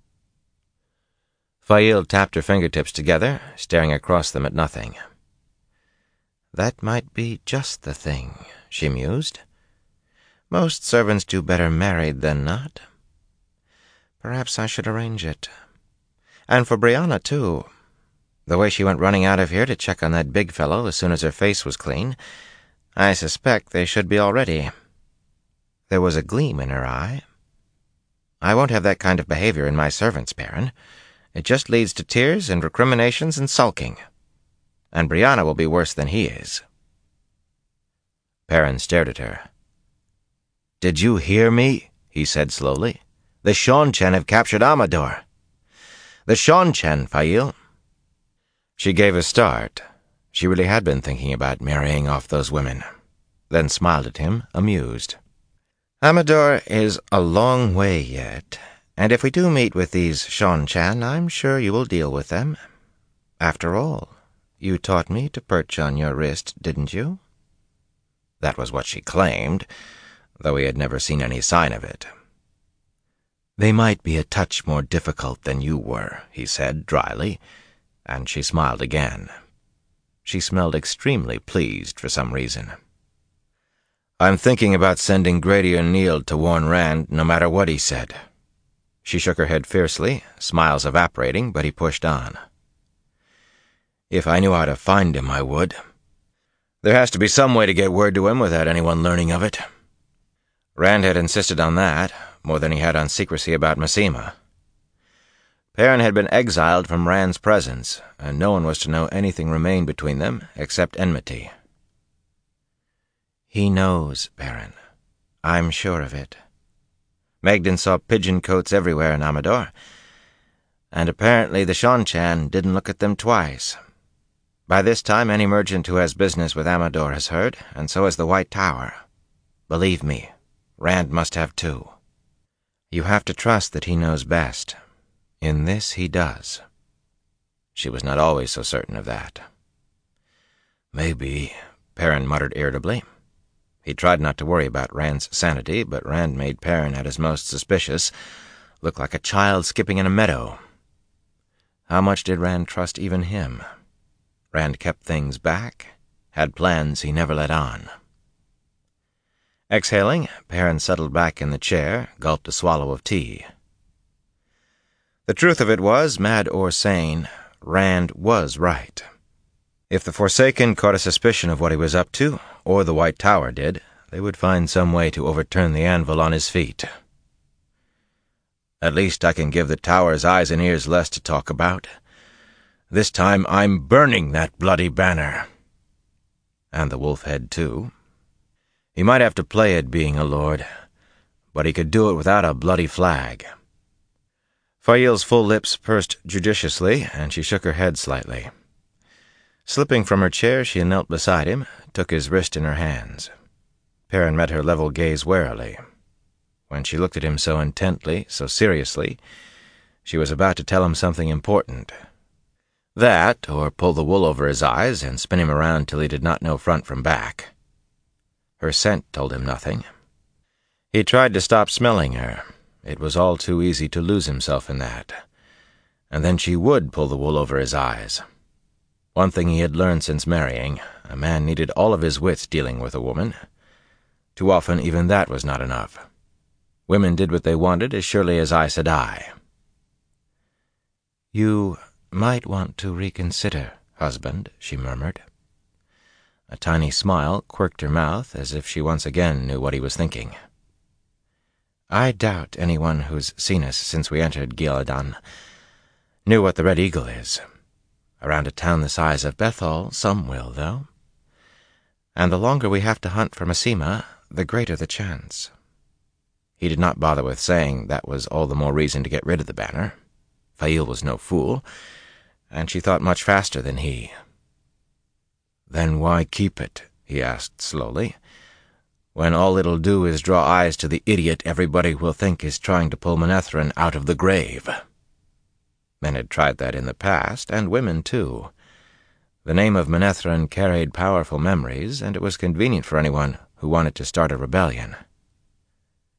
Fail tapped her fingertips together, staring across them at nothing. That might be just the thing, she mused. Most servants do better married than not. Perhaps I should arrange it. And for Brianna, too. The way she went running out of here to check on that big fellow as soon as her face was clean, I suspect they should be all ready. There was a gleam in her eye. I won't have that kind of behavior in my servants, Perrin. It just leads to tears and recriminations and sulking. And Brianna will be worse than he is. Perrin stared at her. "Did you hear me?" he said slowly. "The Seanchan have captured Amador. The Seanchan, Fail." She gave a start. She really had been thinking about marrying off those women. Then smiled at him, amused. "Amador is a long way yet, and if we do meet with these Seanchan, I'm sure you will deal with them. After all, you taught me to perch on your wrist, didn't you?" That was what she claimed, though he had never seen any sign of it. "They might be a touch more difficult than you were," he said dryly, and she smiled again. She smelled extremely pleased for some reason. "I'm thinking about sending Grady or Neal to warn Rand no matter what he said." She shook her head fiercely, smiles evaporating, but he pushed on. "If I knew how to find him, I would. There has to be some way to get word to him without anyone learning of it." Rand had insisted on that, more than he had on secrecy about Massima. Perrin had been exiled from Rand's presence, and no one was to know anything remained between them except enmity. "He knows, Perrin. I'm sure of it. Megden saw pigeon coats everywhere in Amador, and apparently the Seanchan didn't look at them twice. By this time, any merchant who has business with Amador has heard, and so has the White Tower. Believe me, Rand must have too. You have to trust that he knows best. In this he does." She was not always so certain of that. "Maybe," Perrin muttered irritably. He tried not to worry about Rand's sanity, but Rand made Perrin at his most suspicious look like a child skipping in a meadow. How much did Rand trust even him? Rand kept things back, had plans he never let on. Exhaling, Perrin settled back in the chair, gulped a swallow of tea. The truth of it was, mad or sane, Rand was right. If the Forsaken caught a suspicion of what he was up to, or the White Tower did, they would find some way to overturn the anvil on his feet. "At least I can give the Tower's eyes and ears less to talk about. This time I'm burning that bloody banner." And the wolf head, too. He might have to play at being a lord, but he could do it without a bloody flag. Fail's full lips pursed judiciously, and she shook her head slightly. Slipping from her chair, she knelt beside him, took his wrist in her hands. Perrin met her level gaze warily. When she looked at him so intently, so seriously, she was about to tell him something important. That, or pull the wool over his eyes and spin him around till he did not know front from back. Her scent told him nothing. He tried to stop smelling her. It was all too easy to lose himself in that. And then she would pull the wool over his eyes. One thing he had learned since marrying, a man needed all of his wits dealing with a woman. Too often even that was not enough. Women did what they wanted as surely as Aes Sedai. "You might want to reconsider, husband," she murmured. A tiny smile quirked her mouth as if she once again knew what he was thinking. "I doubt anyone who's seen us since we entered Ghealdan knew what the Red Eagle is. Around a town the size of Bethel, some will, though. And the longer we have to hunt for Massima, the greater the chance." He did not bother with saying that was all the more reason to get rid of the banner. Fail was no fool, and she thought much faster than he. "Then why keep it?" he asked slowly. "When all it'll do is draw eyes to the idiot everybody will think is trying to pull Manetheren out of the grave." Men had tried that in the past, and women too. The name of Manetheren carried powerful memories, and it was convenient for anyone who wanted to start a rebellion.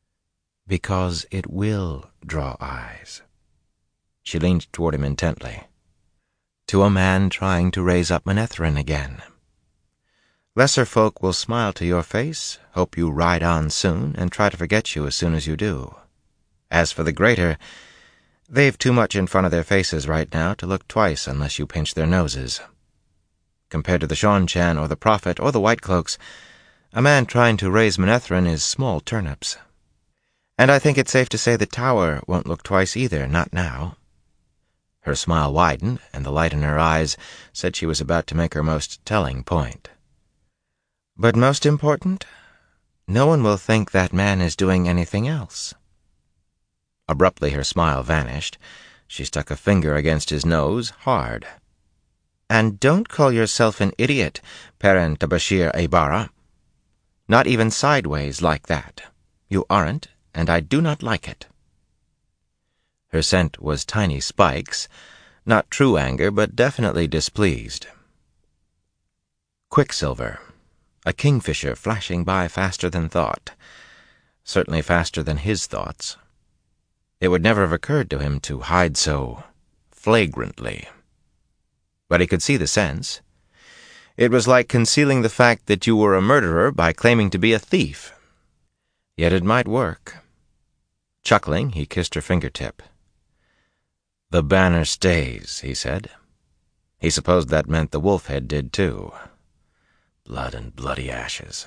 Because it will draw eyes. She leaned toward him intently. To a man trying to raise up Manetheren again. Lesser folk will smile to your face, hope you ride on soon, and try to forget you as soon as you do. As for the greater, they've too much in front of their faces right now to look twice unless you pinch their noses. Compared to the Seanchan or the Prophet or the White Cloaks, a man trying to raise Manetheren is small turnips. And I think it's safe to say the Tower won't look twice either, not now. Her smile widened, and the light in her eyes said she was about to make her most telling point. But most important, no one will think that man is doing anything else. Abruptly her smile vanished. She stuck a finger against his nose, hard. And don't call yourself an idiot, Perrin Tabashir Aybara. Not even sideways like that. You aren't, and I do not like it. Her scent was tiny spikes, not true anger, but definitely displeased. Quicksilver, a kingfisher flashing by faster than thought, certainly faster than his thoughts. It would never have occurred to him to hide so flagrantly. But he could see the sense. It was like concealing the fact that you were a murderer by claiming to be a thief. Yet it might work. Chuckling, he kissed her fingertip. The banner stays, he said. He supposed that meant the wolf head did too. Blood and bloody ashes.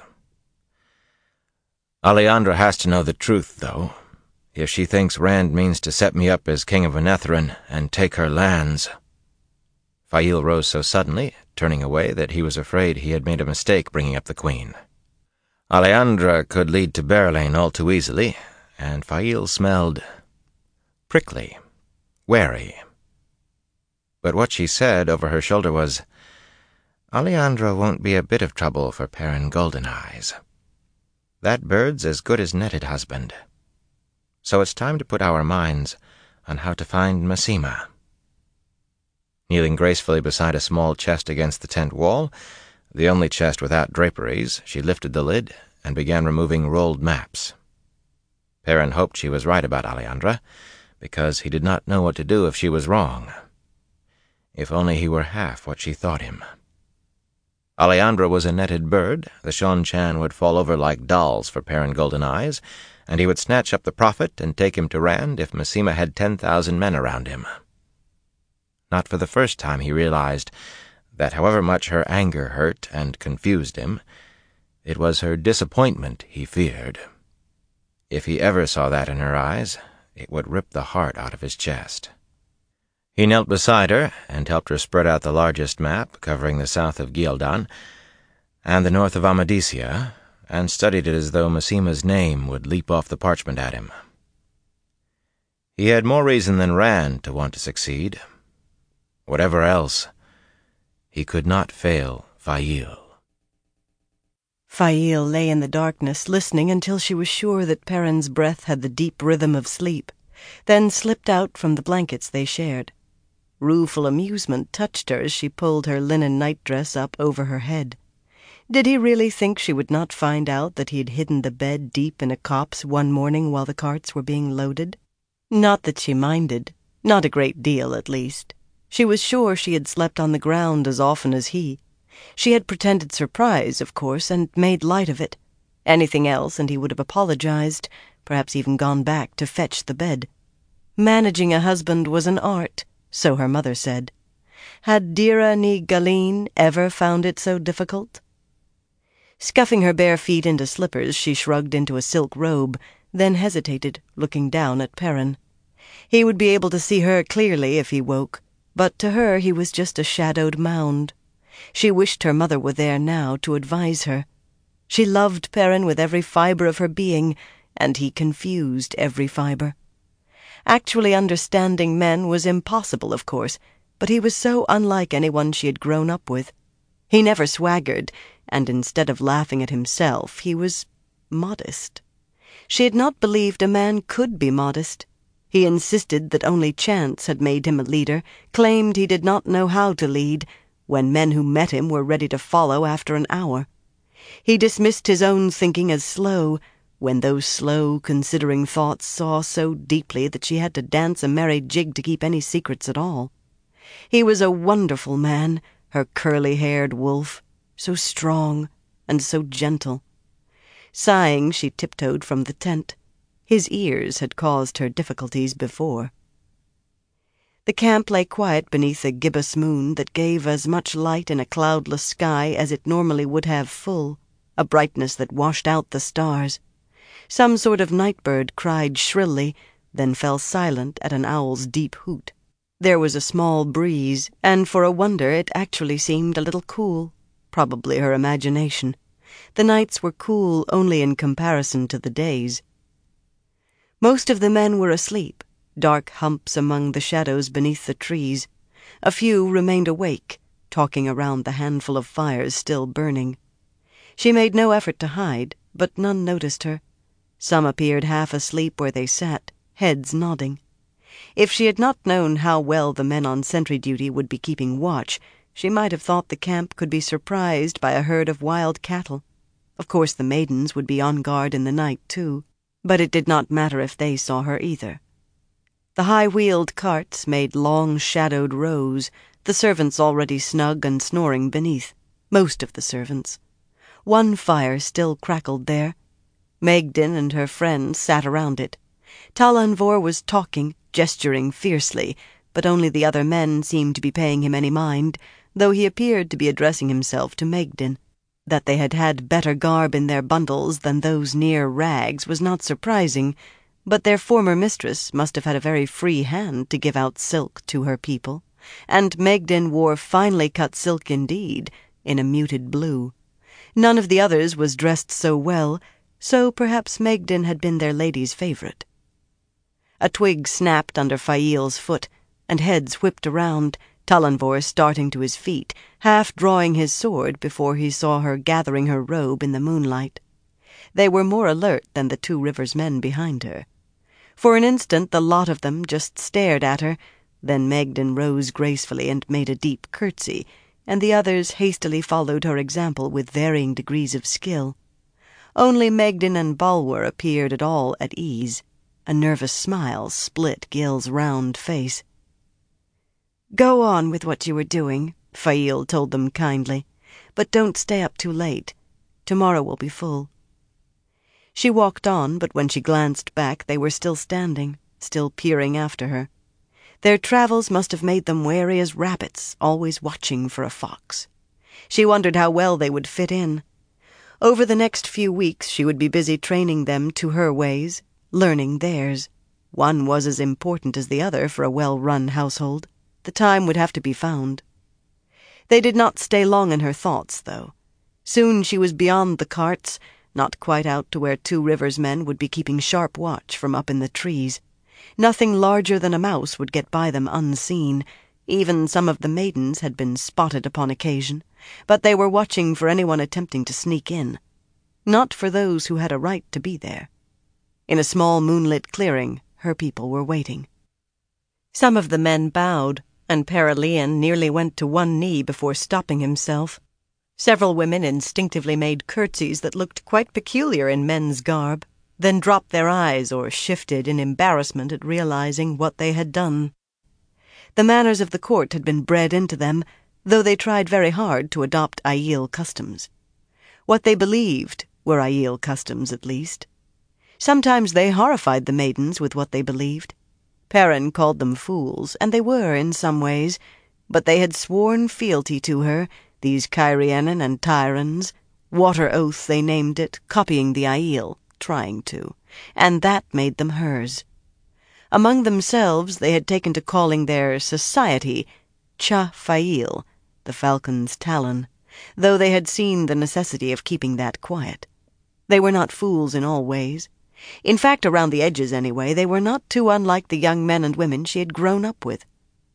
Aleandra has to know the truth, though. If she thinks Rand means to set me up as king of Manetheren and take her lands. Faile rose so suddenly, turning away, that he was afraid he had made a mistake bringing up the queen. Aleandra could lead to Berelain all too easily, and Faile smelled prickly, wary. But what she said over her shoulder was, Aleandra won't be a bit of trouble for Perrin Goldeneyes. That bird's as good as netted, husband. So it's time to put our minds on how to find Masema. Kneeling gracefully beside a small chest against the tent wall, the only chest without draperies, she lifted the lid and began removing rolled maps. Perrin hoped she was right about Aleandra, because he did not know what to do if she was wrong. If only he were half what she thought him. Aleandra was a netted bird. The Seanchan would fall over like dolls for Perrin Goldeneyes, and he would snatch up the Prophet and take him to Rand if Masema had ten thousand men around him. Not for the first time he realized that however much her anger hurt and confused him, it was her disappointment he feared. If he ever saw that in her eyes, it would rip the heart out of his chest. He knelt beside her and helped her spread out the largest map covering the south of Ghealdan and the north of Amadisia, and studied it as though Masema's name would leap off the parchment at him. He had more reason than Rand to want to succeed. Whatever else, he could not fail Faile. Faile lay in the darkness, listening until she was sure that Perrin's breath had the deep rhythm of sleep, then slipped out from the blankets they shared. Rueful amusement touched her as she pulled her linen nightdress up over her head. Did he really think she would not find out that he had hidden the bed deep in a copse one morning while the carts were being loaded? Not that she minded, not a great deal at least. She was sure she had slept on the ground as often as he. She had pretended surprise, of course, and made light of it. Anything else, and he would have apologized, perhaps even gone back to fetch the bed. Managing a husband was an art, so her mother said. Had Dira ni Galeen ever found it so difficult? Scuffing her bare feet into slippers, she shrugged into a silk robe, then hesitated, looking down at Perrin. He would be able to see her clearly if he woke, but to her he was just a shadowed mound. She wished her mother were there now to advise her. She loved Perrin with every fibre of her being, and he confused every fibre. Actually understanding men was impossible, of course, but he was so unlike anyone she had grown up with. He never swaggered, and instead of laughing at himself, he was modest. She had not believed a man could be modest. He insisted that only chance had made him a leader, claimed he did not know how to lead, when men who met him were ready to follow after an hour. He dismissed his own thinking as slow, when those slow, considering thoughts saw so deeply that she had to dance a merry jig to keep any secrets at all. He was a wonderful man, her curly-haired wolf, so strong and so gentle. Sighing, she tiptoed from the tent. His ears had caused her difficulties before. The camp lay quiet beneath a gibbous moon that gave as much light in a cloudless sky as it normally would have full, a brightness that washed out the stars. Some sort of night-bird cried shrilly, then fell silent at an owl's deep hoot. There was a small breeze, and for a wonder it actually seemed a little cool, probably her imagination. The nights were cool only in comparison to the days. Most of the men were asleep, dark humps among the shadows beneath the trees. A few remained awake, talking around the handful of fires still burning. She made no effort to hide, but none noticed her. Some appeared half asleep where they sat, heads nodding. If she had not known how well the men on sentry duty would be keeping watch, she might have thought the camp could be surprised by a herd of wild cattle. Of course the maidens would be on guard in the night, too, but it did not matter if they saw her either. The high-wheeled carts made long shadowed rows, the servants already snug and snoring beneath, most of the servants. One fire still crackled there. Megden and her friends sat around it. Talanvor was talking, gesturing fiercely, but only the other men seemed to be paying him any mind, though he appeared to be addressing himself to Megden. That they had had better garb in their bundles than those near rags was not surprising, but their former mistress must have had a very free hand to give out silk to her people, and Megden wore finely cut silk indeed, in a muted blue. None of the others was dressed so well, so perhaps Megden had been their lady's favorite. A twig snapped under Fail's foot, and heads whipped around, Talanvor starting to his feet, half drawing his sword before he saw her gathering her robe in the moonlight. They were more alert than the Two Rivers men behind her. For an instant the lot of them just stared at her, then Megden rose gracefully and made a deep curtsy, and the others hastily followed her example with varying degrees of skill. Only Megden and Balwar appeared at all at ease. A nervous smile split Gil's round face. "Go on with what you were doing," Fail told them kindly, "but don't stay up too late. Tomorrow will be full." She walked on, but when she glanced back they were still standing, still peering after her. Their travels must have made them wary as rabbits, always watching for a fox. She wondered how well they would fit in. Over the next few weeks she would be busy training them to her ways, learning theirs. One was as important as the other for a well-run household. The time would have to be found. They did not stay long in her thoughts, though. Soon she was beyond the carts, not quite out to where Two Rivers men would be keeping sharp watch from up in the trees. Nothing larger than a mouse would get by them unseen. Even some of the maidens had been spotted upon occasion, but they were watching for anyone attempting to sneak in. Not for those who had a right to be there. In a small moonlit clearing, her people were waiting. Some of the men bowed, and Paralian nearly went to one knee before stopping himself. Several women instinctively made curtsies that looked quite peculiar in men's garb, then dropped their eyes or shifted in embarrassment at realizing what they had done. The manners of the court had been bred into them, though they tried very hard to adopt Aiel customs. What they believed were Aiel customs, at least. Sometimes they horrified the maidens with what they believed. Perrin called them fools, and they were in some ways, but they had sworn fealty to her, these Cairhienin and Tyrans. Water Oath they named it, copying the Aiel, trying to, and that made them hers. Among themselves they had taken to calling their society Cha Fail, the Falcon's Talon, though they had seen the necessity of keeping that quiet. They were not fools in all ways. In fact, around the edges anyway, they were not too unlike the young men and women she had grown up with.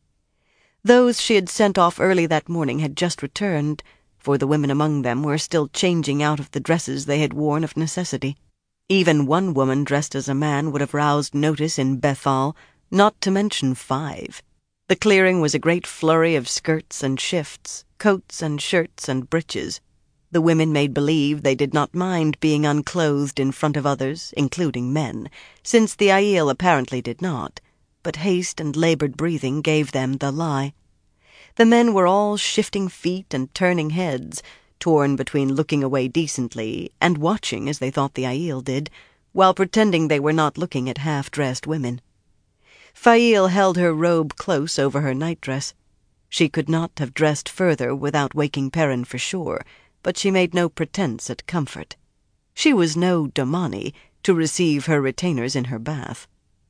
Those she had sent off early that morning had just returned, for the women among them were still changing out of the dresses they had worn of necessity. Even one woman dressed as a man would have roused notice in Bethal, not to mention five. The clearing was a great flurry of skirts and shifts, coats and shirts and breeches. The women made believe they did not mind being unclothed in front of others, including men, since the Aiel apparently did not, but haste and labored breathing gave them the lie. The men were all shifting feet and turning heads, torn between looking away decently and watching as they thought the Aiel did, while pretending they were not looking at half-dressed women. Faile held her robe close over her nightdress. She could not have dressed further without waking Perrin for sure, but she made no pretense at comfort. She was no Domani to receive her retainers in her bath.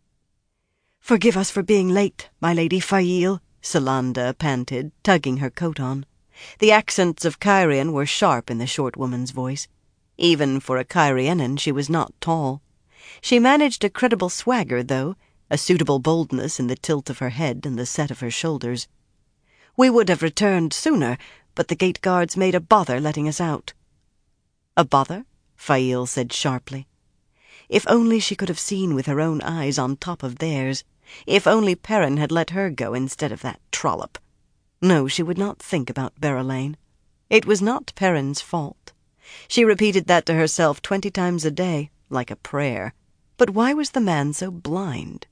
"Forgive us for being late, my lady Faile," Salanda panted, tugging her coat on. The accents of Cairhien were sharp in the short woman's voice. Even for a Cairhienan she was not tall. She managed a credible swagger, though, a suitable boldness in the tilt of her head and the set of her shoulders. "We would have returned sooner, but the gate guards made a bother letting us out." "A bother?" Faile said sharply. If only she could have seen with her own eyes on top of theirs. If only Perrin had let her go instead of that trollop. No, she would not think about Berelain. It was not Perrin's fault. She repeated that to herself twenty times a day, like a prayer. But why was the man so blind?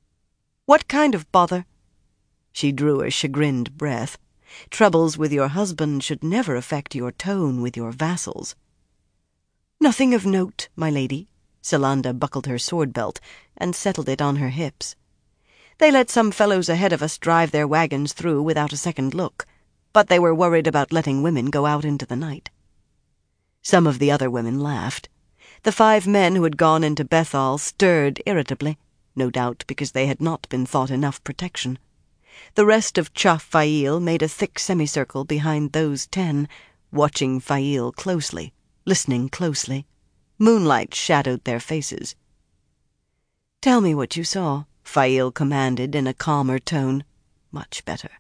"What kind of bother?" She drew a chagrined breath. Troubles with your husband should never affect your tone with your vassals. "Nothing of note, my lady." Salanda buckled her sword-belt and settled it on her hips. "They let some fellows ahead of us drive their wagons through without a second look, but they were worried about letting women go out into the night." Some of the other women laughed. The five men who had gone into Bethal stirred irritably, no doubt because they had not been thought enough protection. The rest of Chaf Faile made a thick semicircle behind those ten, watching Faile closely, listening closely. Moonlight shadowed their faces. "Tell me what you saw," Faile commanded in a calmer tone. Much better.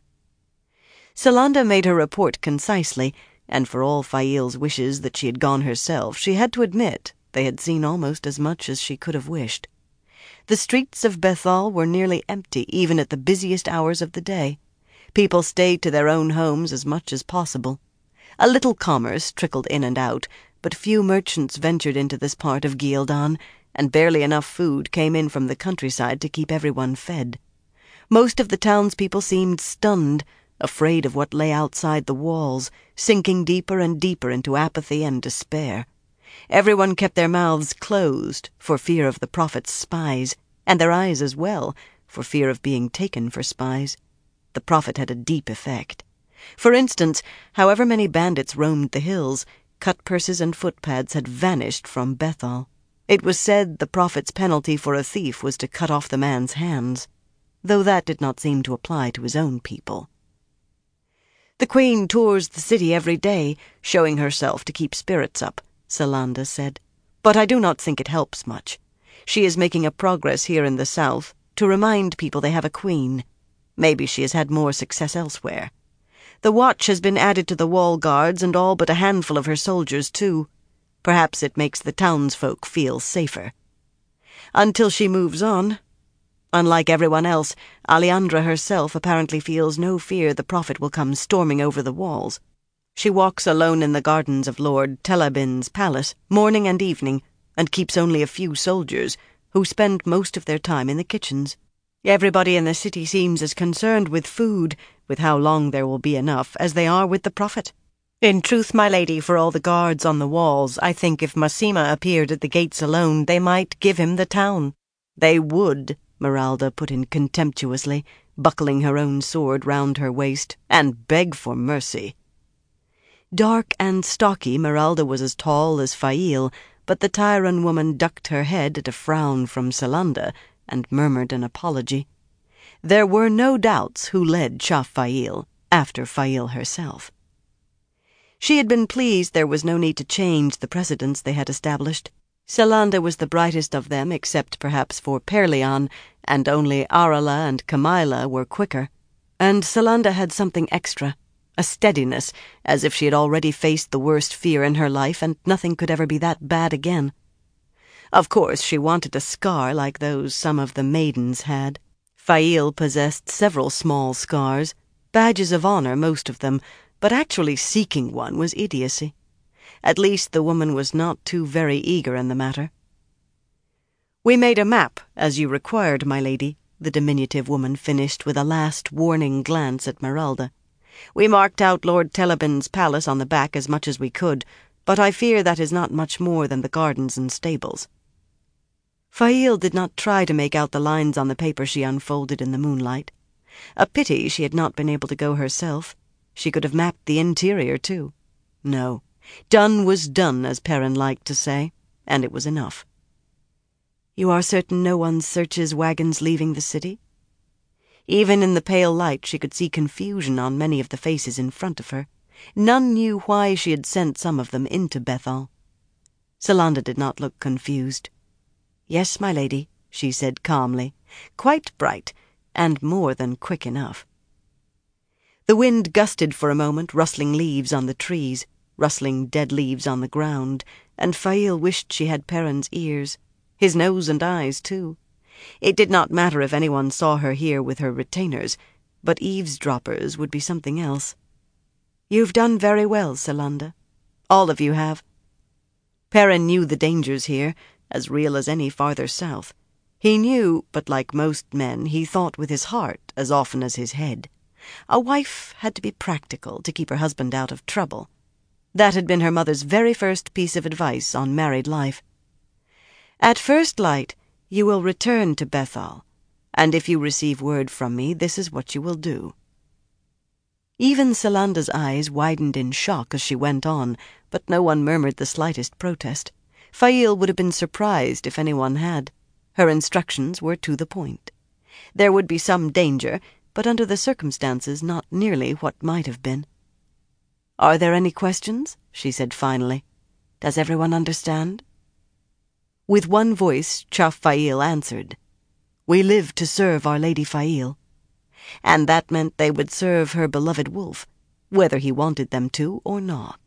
Salanda made her report concisely, and for all Faile's wishes that she had gone herself, she had to admit they had seen almost as much as she could have wished. The streets of Bethal were nearly empty even at the busiest hours of the day. People stayed to their own homes as much as possible. A little commerce trickled in and out, but few merchants ventured into this part of Ghealdan, and barely enough food came in from the countryside to keep everyone fed. Most of the townspeople seemed stunned, afraid of what lay outside the walls, sinking deeper and deeper into apathy and despair. Everyone kept their mouths closed for fear of the prophet's spies, and their eyes as well, for fear of being taken for spies. The prophet had a deep effect. For instance, however many bandits roamed the hills, cut-purses and footpads had vanished from Bethal. It was said the prophet's penalty for a thief was to cut off the man's hands, though that did not seem to apply to his own people. "The Queen tours the city every day, showing herself to keep spirits up," Salanda said. "But I do not think it helps much. She is making a progress here in the south to remind people they have a queen. Maybe she has had more success elsewhere. The watch has been added to the wall guards and all but a handful of her soldiers, too. Perhaps it makes the townsfolk feel safer. Until she moves on. Unlike everyone else, Aleandra herself apparently feels no fear the prophet will come storming over the walls. She walks alone in the gardens of Lord Telabin's palace, morning and evening, and keeps only a few soldiers, who spend most of their time in the kitchens. Everybody in the city seems as concerned with food, with how long there will be enough, as they are with the prophet. In truth, my lady, for all the guards on the walls, I think if Massima appeared at the gates alone, they might give him the town." "They would," Meralda put in contemptuously, buckling her own sword round her waist, "and beg for mercy." Dark and stocky, Meralda was as tall as Faile, but the Tyran woman ducked her head at a frown from Salanda and murmured an apology. There were no doubts who led Chaf Faile, after Faile herself. She had been pleased there was no need to change the precedents they had established. Salanda was the brightest of them, except perhaps for Perleon, and only Arala and Kamila were quicker. And Salanda had something extra, a steadiness, as if she had already faced the worst fear in her life and nothing could ever be that bad again. Of course, she wanted a scar like those some of the maidens had. Faile possessed several small scars, badges of honor most of them, but actually seeking one was idiocy. At least the woman was not too very eager in the matter. "We made a map, as you required, my lady," the diminutive woman finished with a last warning glance at Meralda. "We marked out Lord Telebin's palace on the back as much as we could, but I fear that is not much more than the gardens and stables." Fail did not try to make out the lines on the paper she unfolded in the moonlight. A pity she had not been able to go herself. She could have mapped the interior, too. No, done was done, as Perrin liked to say, and it was enough. "You are certain no one searches wagons leaving the city?" Even in the pale light she could see confusion on many of the faces in front of her. None knew why she had sent some of them into Bethal. Salanda did not look confused. "Yes, my lady," she said calmly, "quite bright, and more than quick enough." The wind gusted for a moment, rustling leaves on the trees, rustling dead leaves on the ground, and Fail wished she had Perrin's ears, his nose and eyes, too. It did not matter if anyone saw her here with her retainers, but eavesdroppers would be something else. "You've done very well, Salanda. All of you have." Perrin knew the dangers here, as real as any farther south. He knew, but like most men, he thought with his heart as often as his head. A wife had to be practical to keep her husband out of trouble. That had been her mother's very first piece of advice on married life. "At first light, you will return to Bethal, and if you receive word from me, this is what you will do." Even Salanda's eyes widened in shock as she went on, but no one murmured the slightest protest. Fail would have been surprised if anyone had. Her instructions were to the point. There would be some danger, but under the circumstances not nearly what might have been. "Are there any questions?" she said finally. "Does everyone understand?" With one voice, Chaf Fail answered, "We live to serve Our Lady Fail." And that meant they would serve her beloved wolf, whether he wanted them to or not.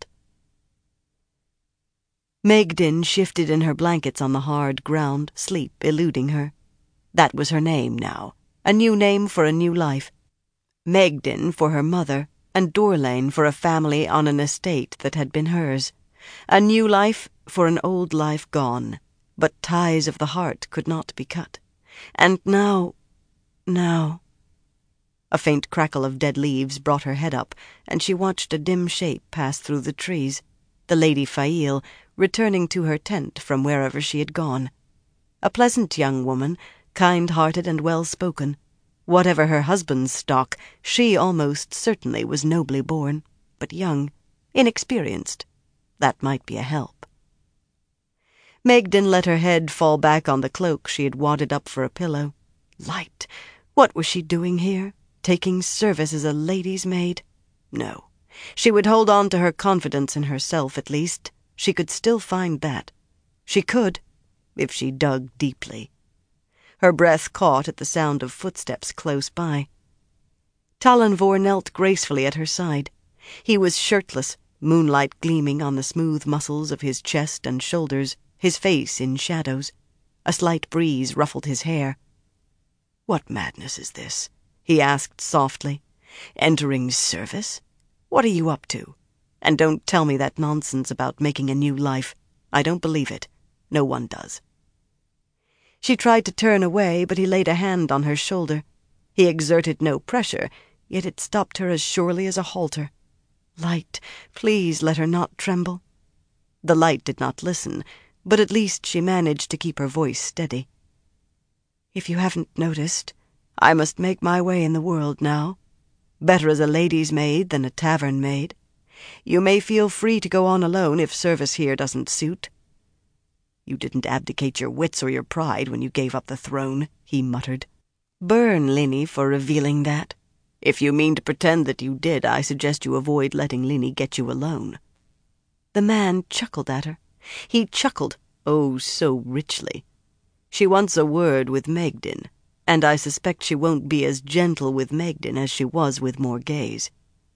Megdin shifted in her blankets on the hard ground, sleep eluding her. That was her name now, a new name for a new life. Megdin for her mother, and Dorlane for a family on an estate that had been hers. A new life for an old life gone, but ties of the heart could not be cut. And now, now... A faint crackle of dead leaves brought her head up, and she watched a dim shape pass through the trees, the Lady Fail, returning to her tent from wherever she had gone. A pleasant young woman, kind-hearted and well-spoken. Whatever her husband's stock, she almost certainly was nobly born, but young, inexperienced. That might be a help. Megdin let her head fall back on the cloak she had wadded up for a pillow. Light! What was she doing here? Taking service as a lady's maid? No. She would hold on to her confidence in herself, at least. She could still find that. She could, if she dug deeply. Her breath caught at the sound of footsteps close by. Talanvor knelt gracefully at her side. He was shirtless, moonlight gleaming on the smooth muscles of his chest and shoulders, his face in shadows. A slight breeze ruffled his hair. "What madness is this?" he asked softly. "Entering service? What are you up to? And don't tell me that nonsense about making a new life. I don't believe it. No one does." She tried to turn away, but he laid a hand on her shoulder. He exerted no pressure, yet it stopped her as surely as a halter. "Light, please let her not tremble." The light did not listen, but at least she managed to keep her voice steady. "If you haven't noticed, I must make my way in the world now. Better as a lady's maid than a tavern maid. You may feel free to go on alone if service here doesn't suit." "You didn't abdicate your wits or your pride when you gave up the throne," he muttered. "Burn, Lini, for revealing that. If you mean to pretend that you did, I suggest you avoid letting Lini get you alone." The man chuckled at her. He chuckled, oh, so richly. She wants a word with Megdin, and I suspect she won't be as gentle with Megdin as she was with Morghese.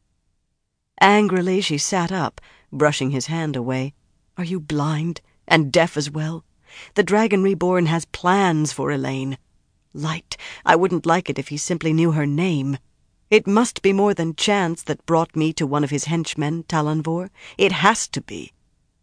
Angrily she sat up, brushing his hand away. "Are you blind, and deaf as well? The Dragon Reborn has plans for Elaine. Light, I wouldn't like it if he simply knew her name. It must be more than chance that brought me to one of his henchmen, Talanvor. It has to be.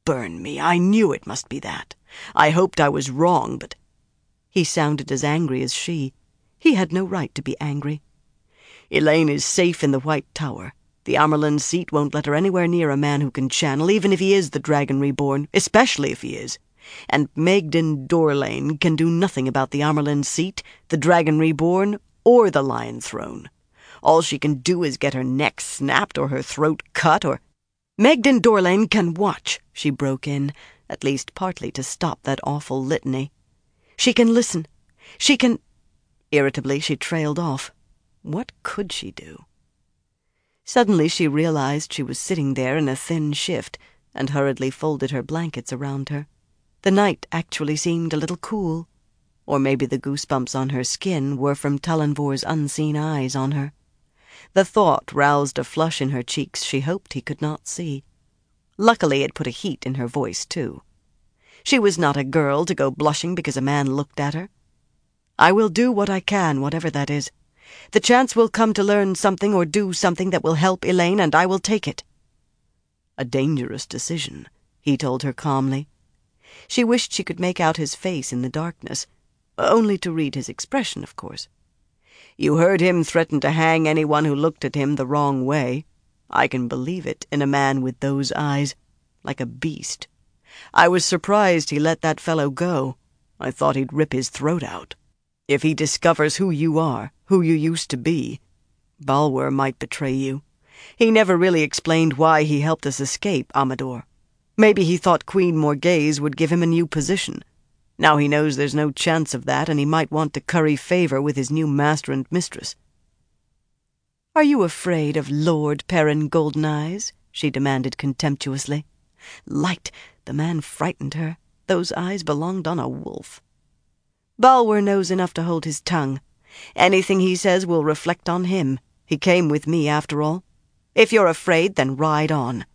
burn me. I knew it must be that. I hoped I was wrong, but—" He sounded as angry as she. He had no right to be angry. "Elaine is safe in the White Tower. The Amerlin seat won't let her anywhere near a man who can channel, even if he is the Dragon Reborn, especially if he is. And Megden Dorlane can do nothing about the Amerlin seat, the Dragon Reborn, or the Lion Throne. All she can do is get her neck snapped or her throat cut or—" "Megden Dorlane can watch," she broke in, at least partly to stop that awful litany. "She can listen. She can—" Irritably, she trailed off. What could she do? Suddenly she realized she was sitting there in a thin shift and hurriedly folded her blankets around her. The night actually seemed a little cool. Or maybe the goosebumps on her skin were from Talonvor's unseen eyes on her. The thought roused a flush in her cheeks she hoped he could not see. Luckily it put a heat in her voice, too. She was not a girl to go blushing because a man looked at her. "I will do what I can, whatever that is. The chance will come to learn something or do something that will help Elaine, and I will take it." "A dangerous decision," he told her calmly. She wished she could make out his face in the darkness, only to read his expression, of course. "You heard him threaten to hang anyone who looked at him the wrong way. I can believe it in a man with those eyes, like a beast. I was surprised he let that fellow go. I thought he'd rip his throat out. If he discovers who you are, who you used to be, Balwer might betray you. He never really explained why he helped us escape, Amador. Maybe he thought Queen Morghese would give him a new position. Now he knows there's no chance of that, and he might want to curry favor with his new master and mistress." "Are you afraid of Lord Perrin Goldeneyes?" she demanded contemptuously. Light, the man frightened her. Those eyes belonged on a wolf. "Balwer knows enough to hold his tongue. Anything he says will reflect on him. He came with me, after all. If you're afraid, then ride on."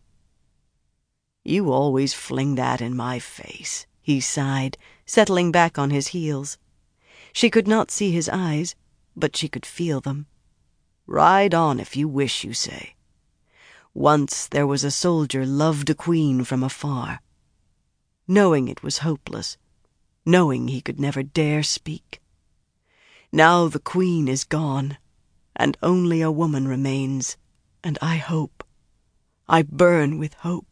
"You always fling that in my face," he sighed, settling back on his heels. She could not see his eyes, but she could feel them. "Ride on if you wish, you say. Once there was a soldier loved a queen from afar. Knowing it was hopeless, knowing he could never dare speak. Now the queen is gone, and only a woman remains, and I hope. I burn with hope.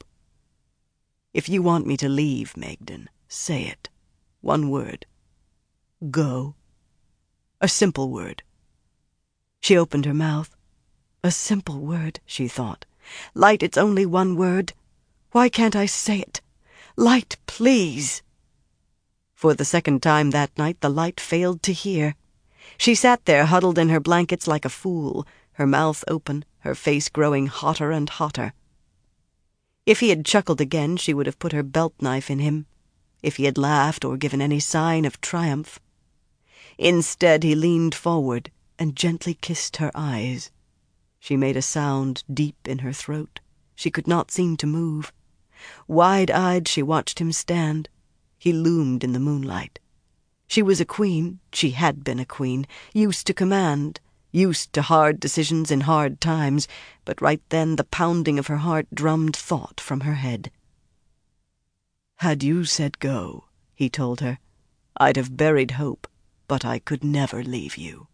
If you want me to leave, Megden, say it. One word. Go. A simple word." She opened her mouth. A simple word, she thought. Light, it's only one word. Why can't I say it? Light, please. For the second time that night, the light failed to hear. She sat there huddled in her blankets like a fool, her mouth open, her face growing hotter and hotter. If he had chuckled again, she would have put her belt knife in him. If he had laughed or given any sign of triumph. Instead, he leaned forward and gently kissed her eyes. She made a sound deep in her throat. She could not seem to move. Wide-eyed, she watched him stand. He loomed in the moonlight. She was a queen, she had been a queen, used to command, used to hard decisions in hard times, but right then the pounding of her heart drummed thought from her head. "Had you said go," he told her, "I'd have buried hope, but I could never leave you."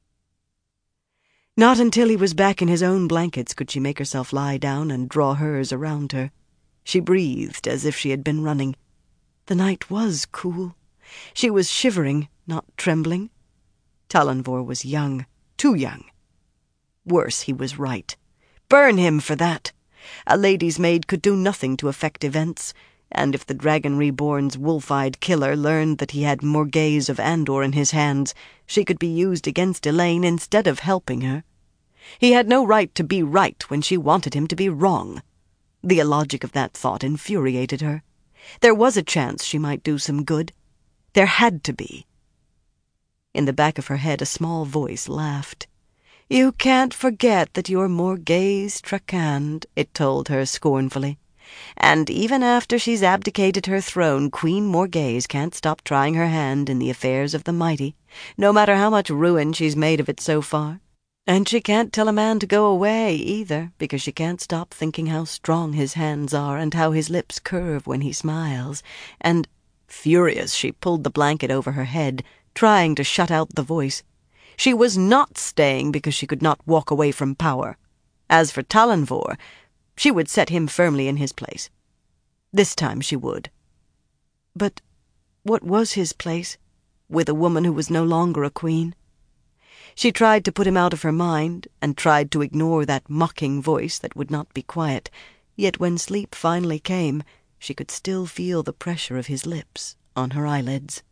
Not until he was back in his own blankets could she make herself lie down and draw hers around her. She breathed as if she had been running. The night was cool. She was shivering, not trembling. Talonvor was young, too young. Worse, he was right. Burn him for that. A lady's maid could do nothing to affect events, and if the Dragon Reborn's wolf-eyed killer learned that he had Morghese of Andor in his hands, she could be used against Elaine instead of helping her. He had no right to be right when she wanted him to be wrong. The illogic of that thought infuriated her. There was a chance she might do some good. There had to be. In the back of her head, a small voice laughed. "You can't forget that you're Morghese Trakand," it told her scornfully. "And even after she's abdicated her throne, Queen Morghese can't stop trying her hand in the affairs of the mighty, no matter how much ruin she's made of it so far. And she can't tell a man to go away, either, because she can't stop thinking how strong his hands are and how his lips curve when he smiles. And, furious, she pulled the blanket over her head, trying to shut out the voice. She was not staying because she could not walk away from power. As for Talonvor, she would set him firmly in his place. This time she would. But what was his place, with a woman who was no longer a queen? She tried to put him out of her mind, and tried to ignore that mocking voice that would not be quiet, yet when sleep finally came, she could still feel the pressure of his lips on her eyelids.